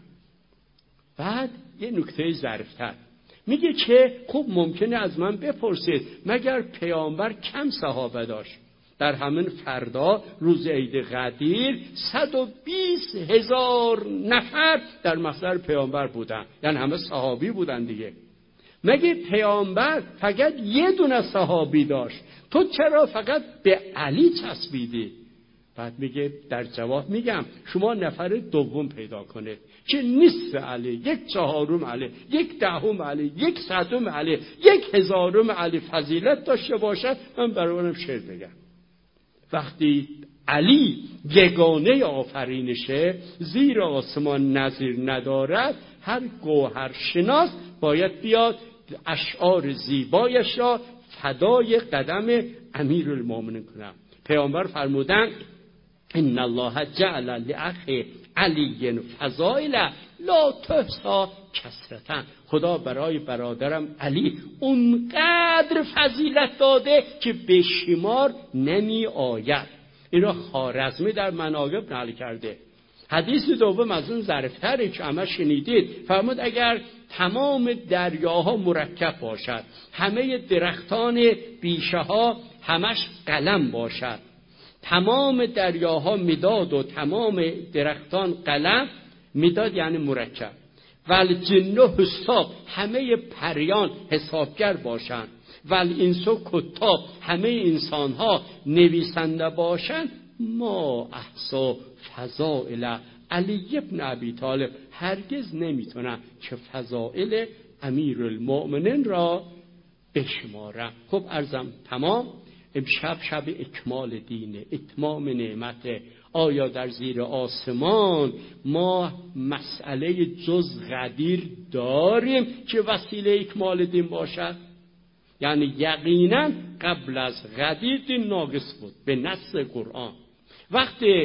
بعد یه نکته ظریف‌تر میگه که خب ممکنه از من بپرسید مگر پیامبر کم صحابه داشت؟ در همین فردا روز عید قدیر صد و بیست هزار نفر در محضر پیامبر بودن، یعنی همه صحابی بودن دیگه. مگه پیامبر فقط یه دونه صحابی داشت؟ تو چرا فقط به علی چسبیدی؟ بعد میگه در جواب میگم شما نفر دوم پیدا کنید که نصف علی، یک چهارم علی، یک دهم علی، یک صدم علی، یک هزارم علی فضیلت داشته باشد، من برایتون شعر بگم. وقتی علی یگانه آفرینشه، زیر آسمان نظیر ندارد، هر گوهر شناس باید بیاد اشعار زیبایش را فدای قدم امیرالمومنین کنم. پیامبر فرمودن ان الله جعل لاخی علی فضائل لا تحصى کثرة. خدا برای برادرم علی اونقدر فضیلت داده که به شمار نمی آید. این را خوارزمی در مناقب نقل کرده. حدیث دوم از اون ظریف‌تره که همه شنیدید. فرمود اگر تمام دریاها مرکب باشد، همه درختان بیشه ها همش قلم باشد، تمام دریاها مداد و تمام درختان قلم، مداد یعنی مرکب، ول جن حساب، همه پریان حسابگر باشند، ول انس کتاب، همه انسان ها نویسنده باشند، ما احصا فضائل علی ابن ابی طالب، هرگز نمیتونن که فضائل امیرالمومنین را بشمارم. خب عرضم تمام. امشب شب اکمال دینه، اتمام نعمته. آیا در زیر آسمان ما مسئله جز غدیر داریم که وسیله اکمال دین باشد؟ یعنی یقینا قبل از غدیر دین ناقص بود به نص قرآن. وقتی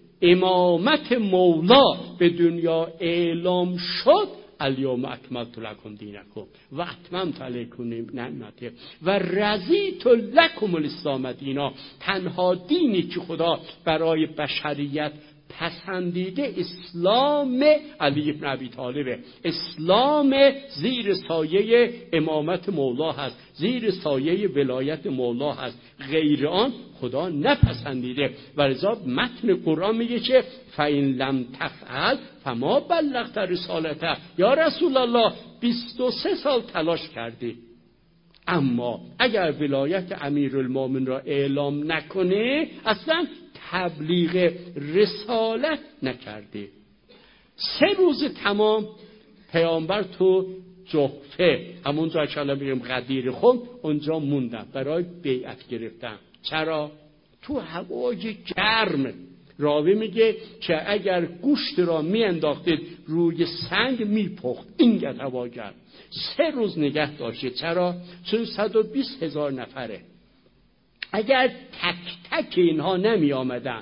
امامت مولا به دنیا اعلام شد، الیوم اکملت لکم دینکم و اتممت علیکم نعمتی و رضیت لکم الاسلام دینا. تنها دینی که خدا برای بشریت پسندیده اسلام علی بن ابی طالب، اسلام زیر سایه امامت مولا هست، زیر سایه ولایت مولا هست، غیر آن خدا نپسندیده. و لذا متن قرآن میگه که فَإِن لَمْ تَفْعَلْ فَمَا بَلَّغْتَ رِسَالَتَهُ. یا رسول الله بیست و سه سال تلاش کردی، اما اگر ولایت امیرالمومنین را اعلام نکنی اصلا تبلیغ رسالت نکردی. سه روز تمام پیامبر تو جحفه، همونجا که الان میگم غدیر خم، اونجا موندن برای بیعت گرفتن. چرا؟ تو هوای گرم. راوی میگه که اگر گوشت را میانداختید روی سنگ میپخت، اینقدر هوا گرم. سه روز نگه داشته. چرا؟ چون صد و بیست هزار نفره. اگر تک تک اینها نمی آمدن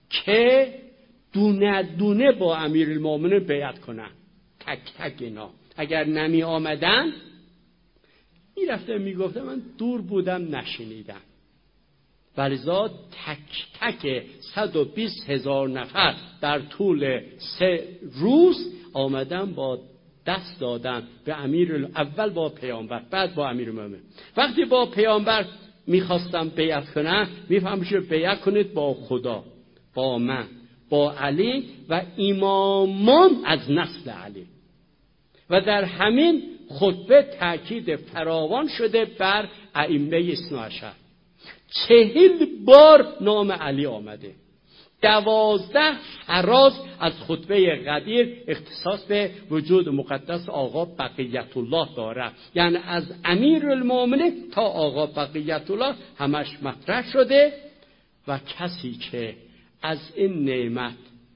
که دونه دونه با امیرالمومنین بیعت کنن، تک تک اینا اگر نمی آمدن میرفتم میگفتم من دور بودم نشنیدم. ولذا تک تک صد و بیست هزار نفر در طول سه روز آمدن با دست دادن به امیر، اول با پیامبر بعد با امیر مومنین. وقتی با پیامبر میخواستم بیعت کنم میفهمم بیعت کنید با خدا، با من، با علی و امامان از نسل علی. و در همین خطبه تاکید فراوان شده بر ائمه اثنا عشر. چهل بار نام علی آمده. دوازده فراز از خطبه قدیر اختصاص به وجود مقدس آقا بقیت الله داره، یعنی از امیرالمومنین تا آقا بقیت الله همش مطرح شده. و کسی که از این نعمت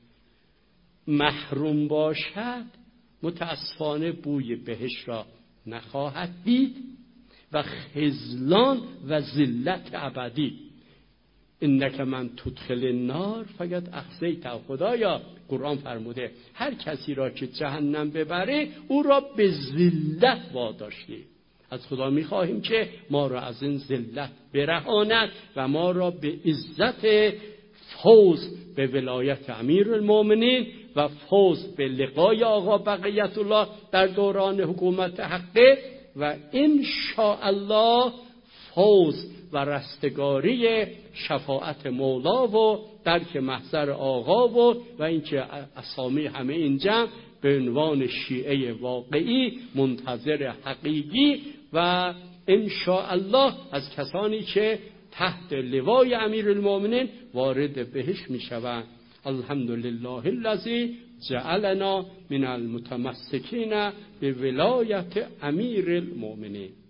محروم باشد متاسفانه بوی بهشت را نخواهد دید و خذلان و ذلت ابدی. انک من تدخل النار فقط اخزیت. خدایا قرآن فرموده هر کسی را که جهنم ببره او را به ذلت واداشتی. از خدا میخواهیم که ما را از این ذلت برهاند و ما را به عزت فوز به ولایت امیرالمومنین و فوز به لقای آقا بقیت الله در دوران حکومت حقه و ان شاء الله فوز و رستگاری شفاعت مولا و درک محضر آقا و و اینکه اسامی همه این جمع به عنوان شیعه واقعی منتظر حقیقی و ان شاء الله از کسانی که تحت لوای امیرالمومنین وارد بهشت میشوند. الحمدلله الذی جعلنا من المتمسکین به ولایت امیرالمومنین.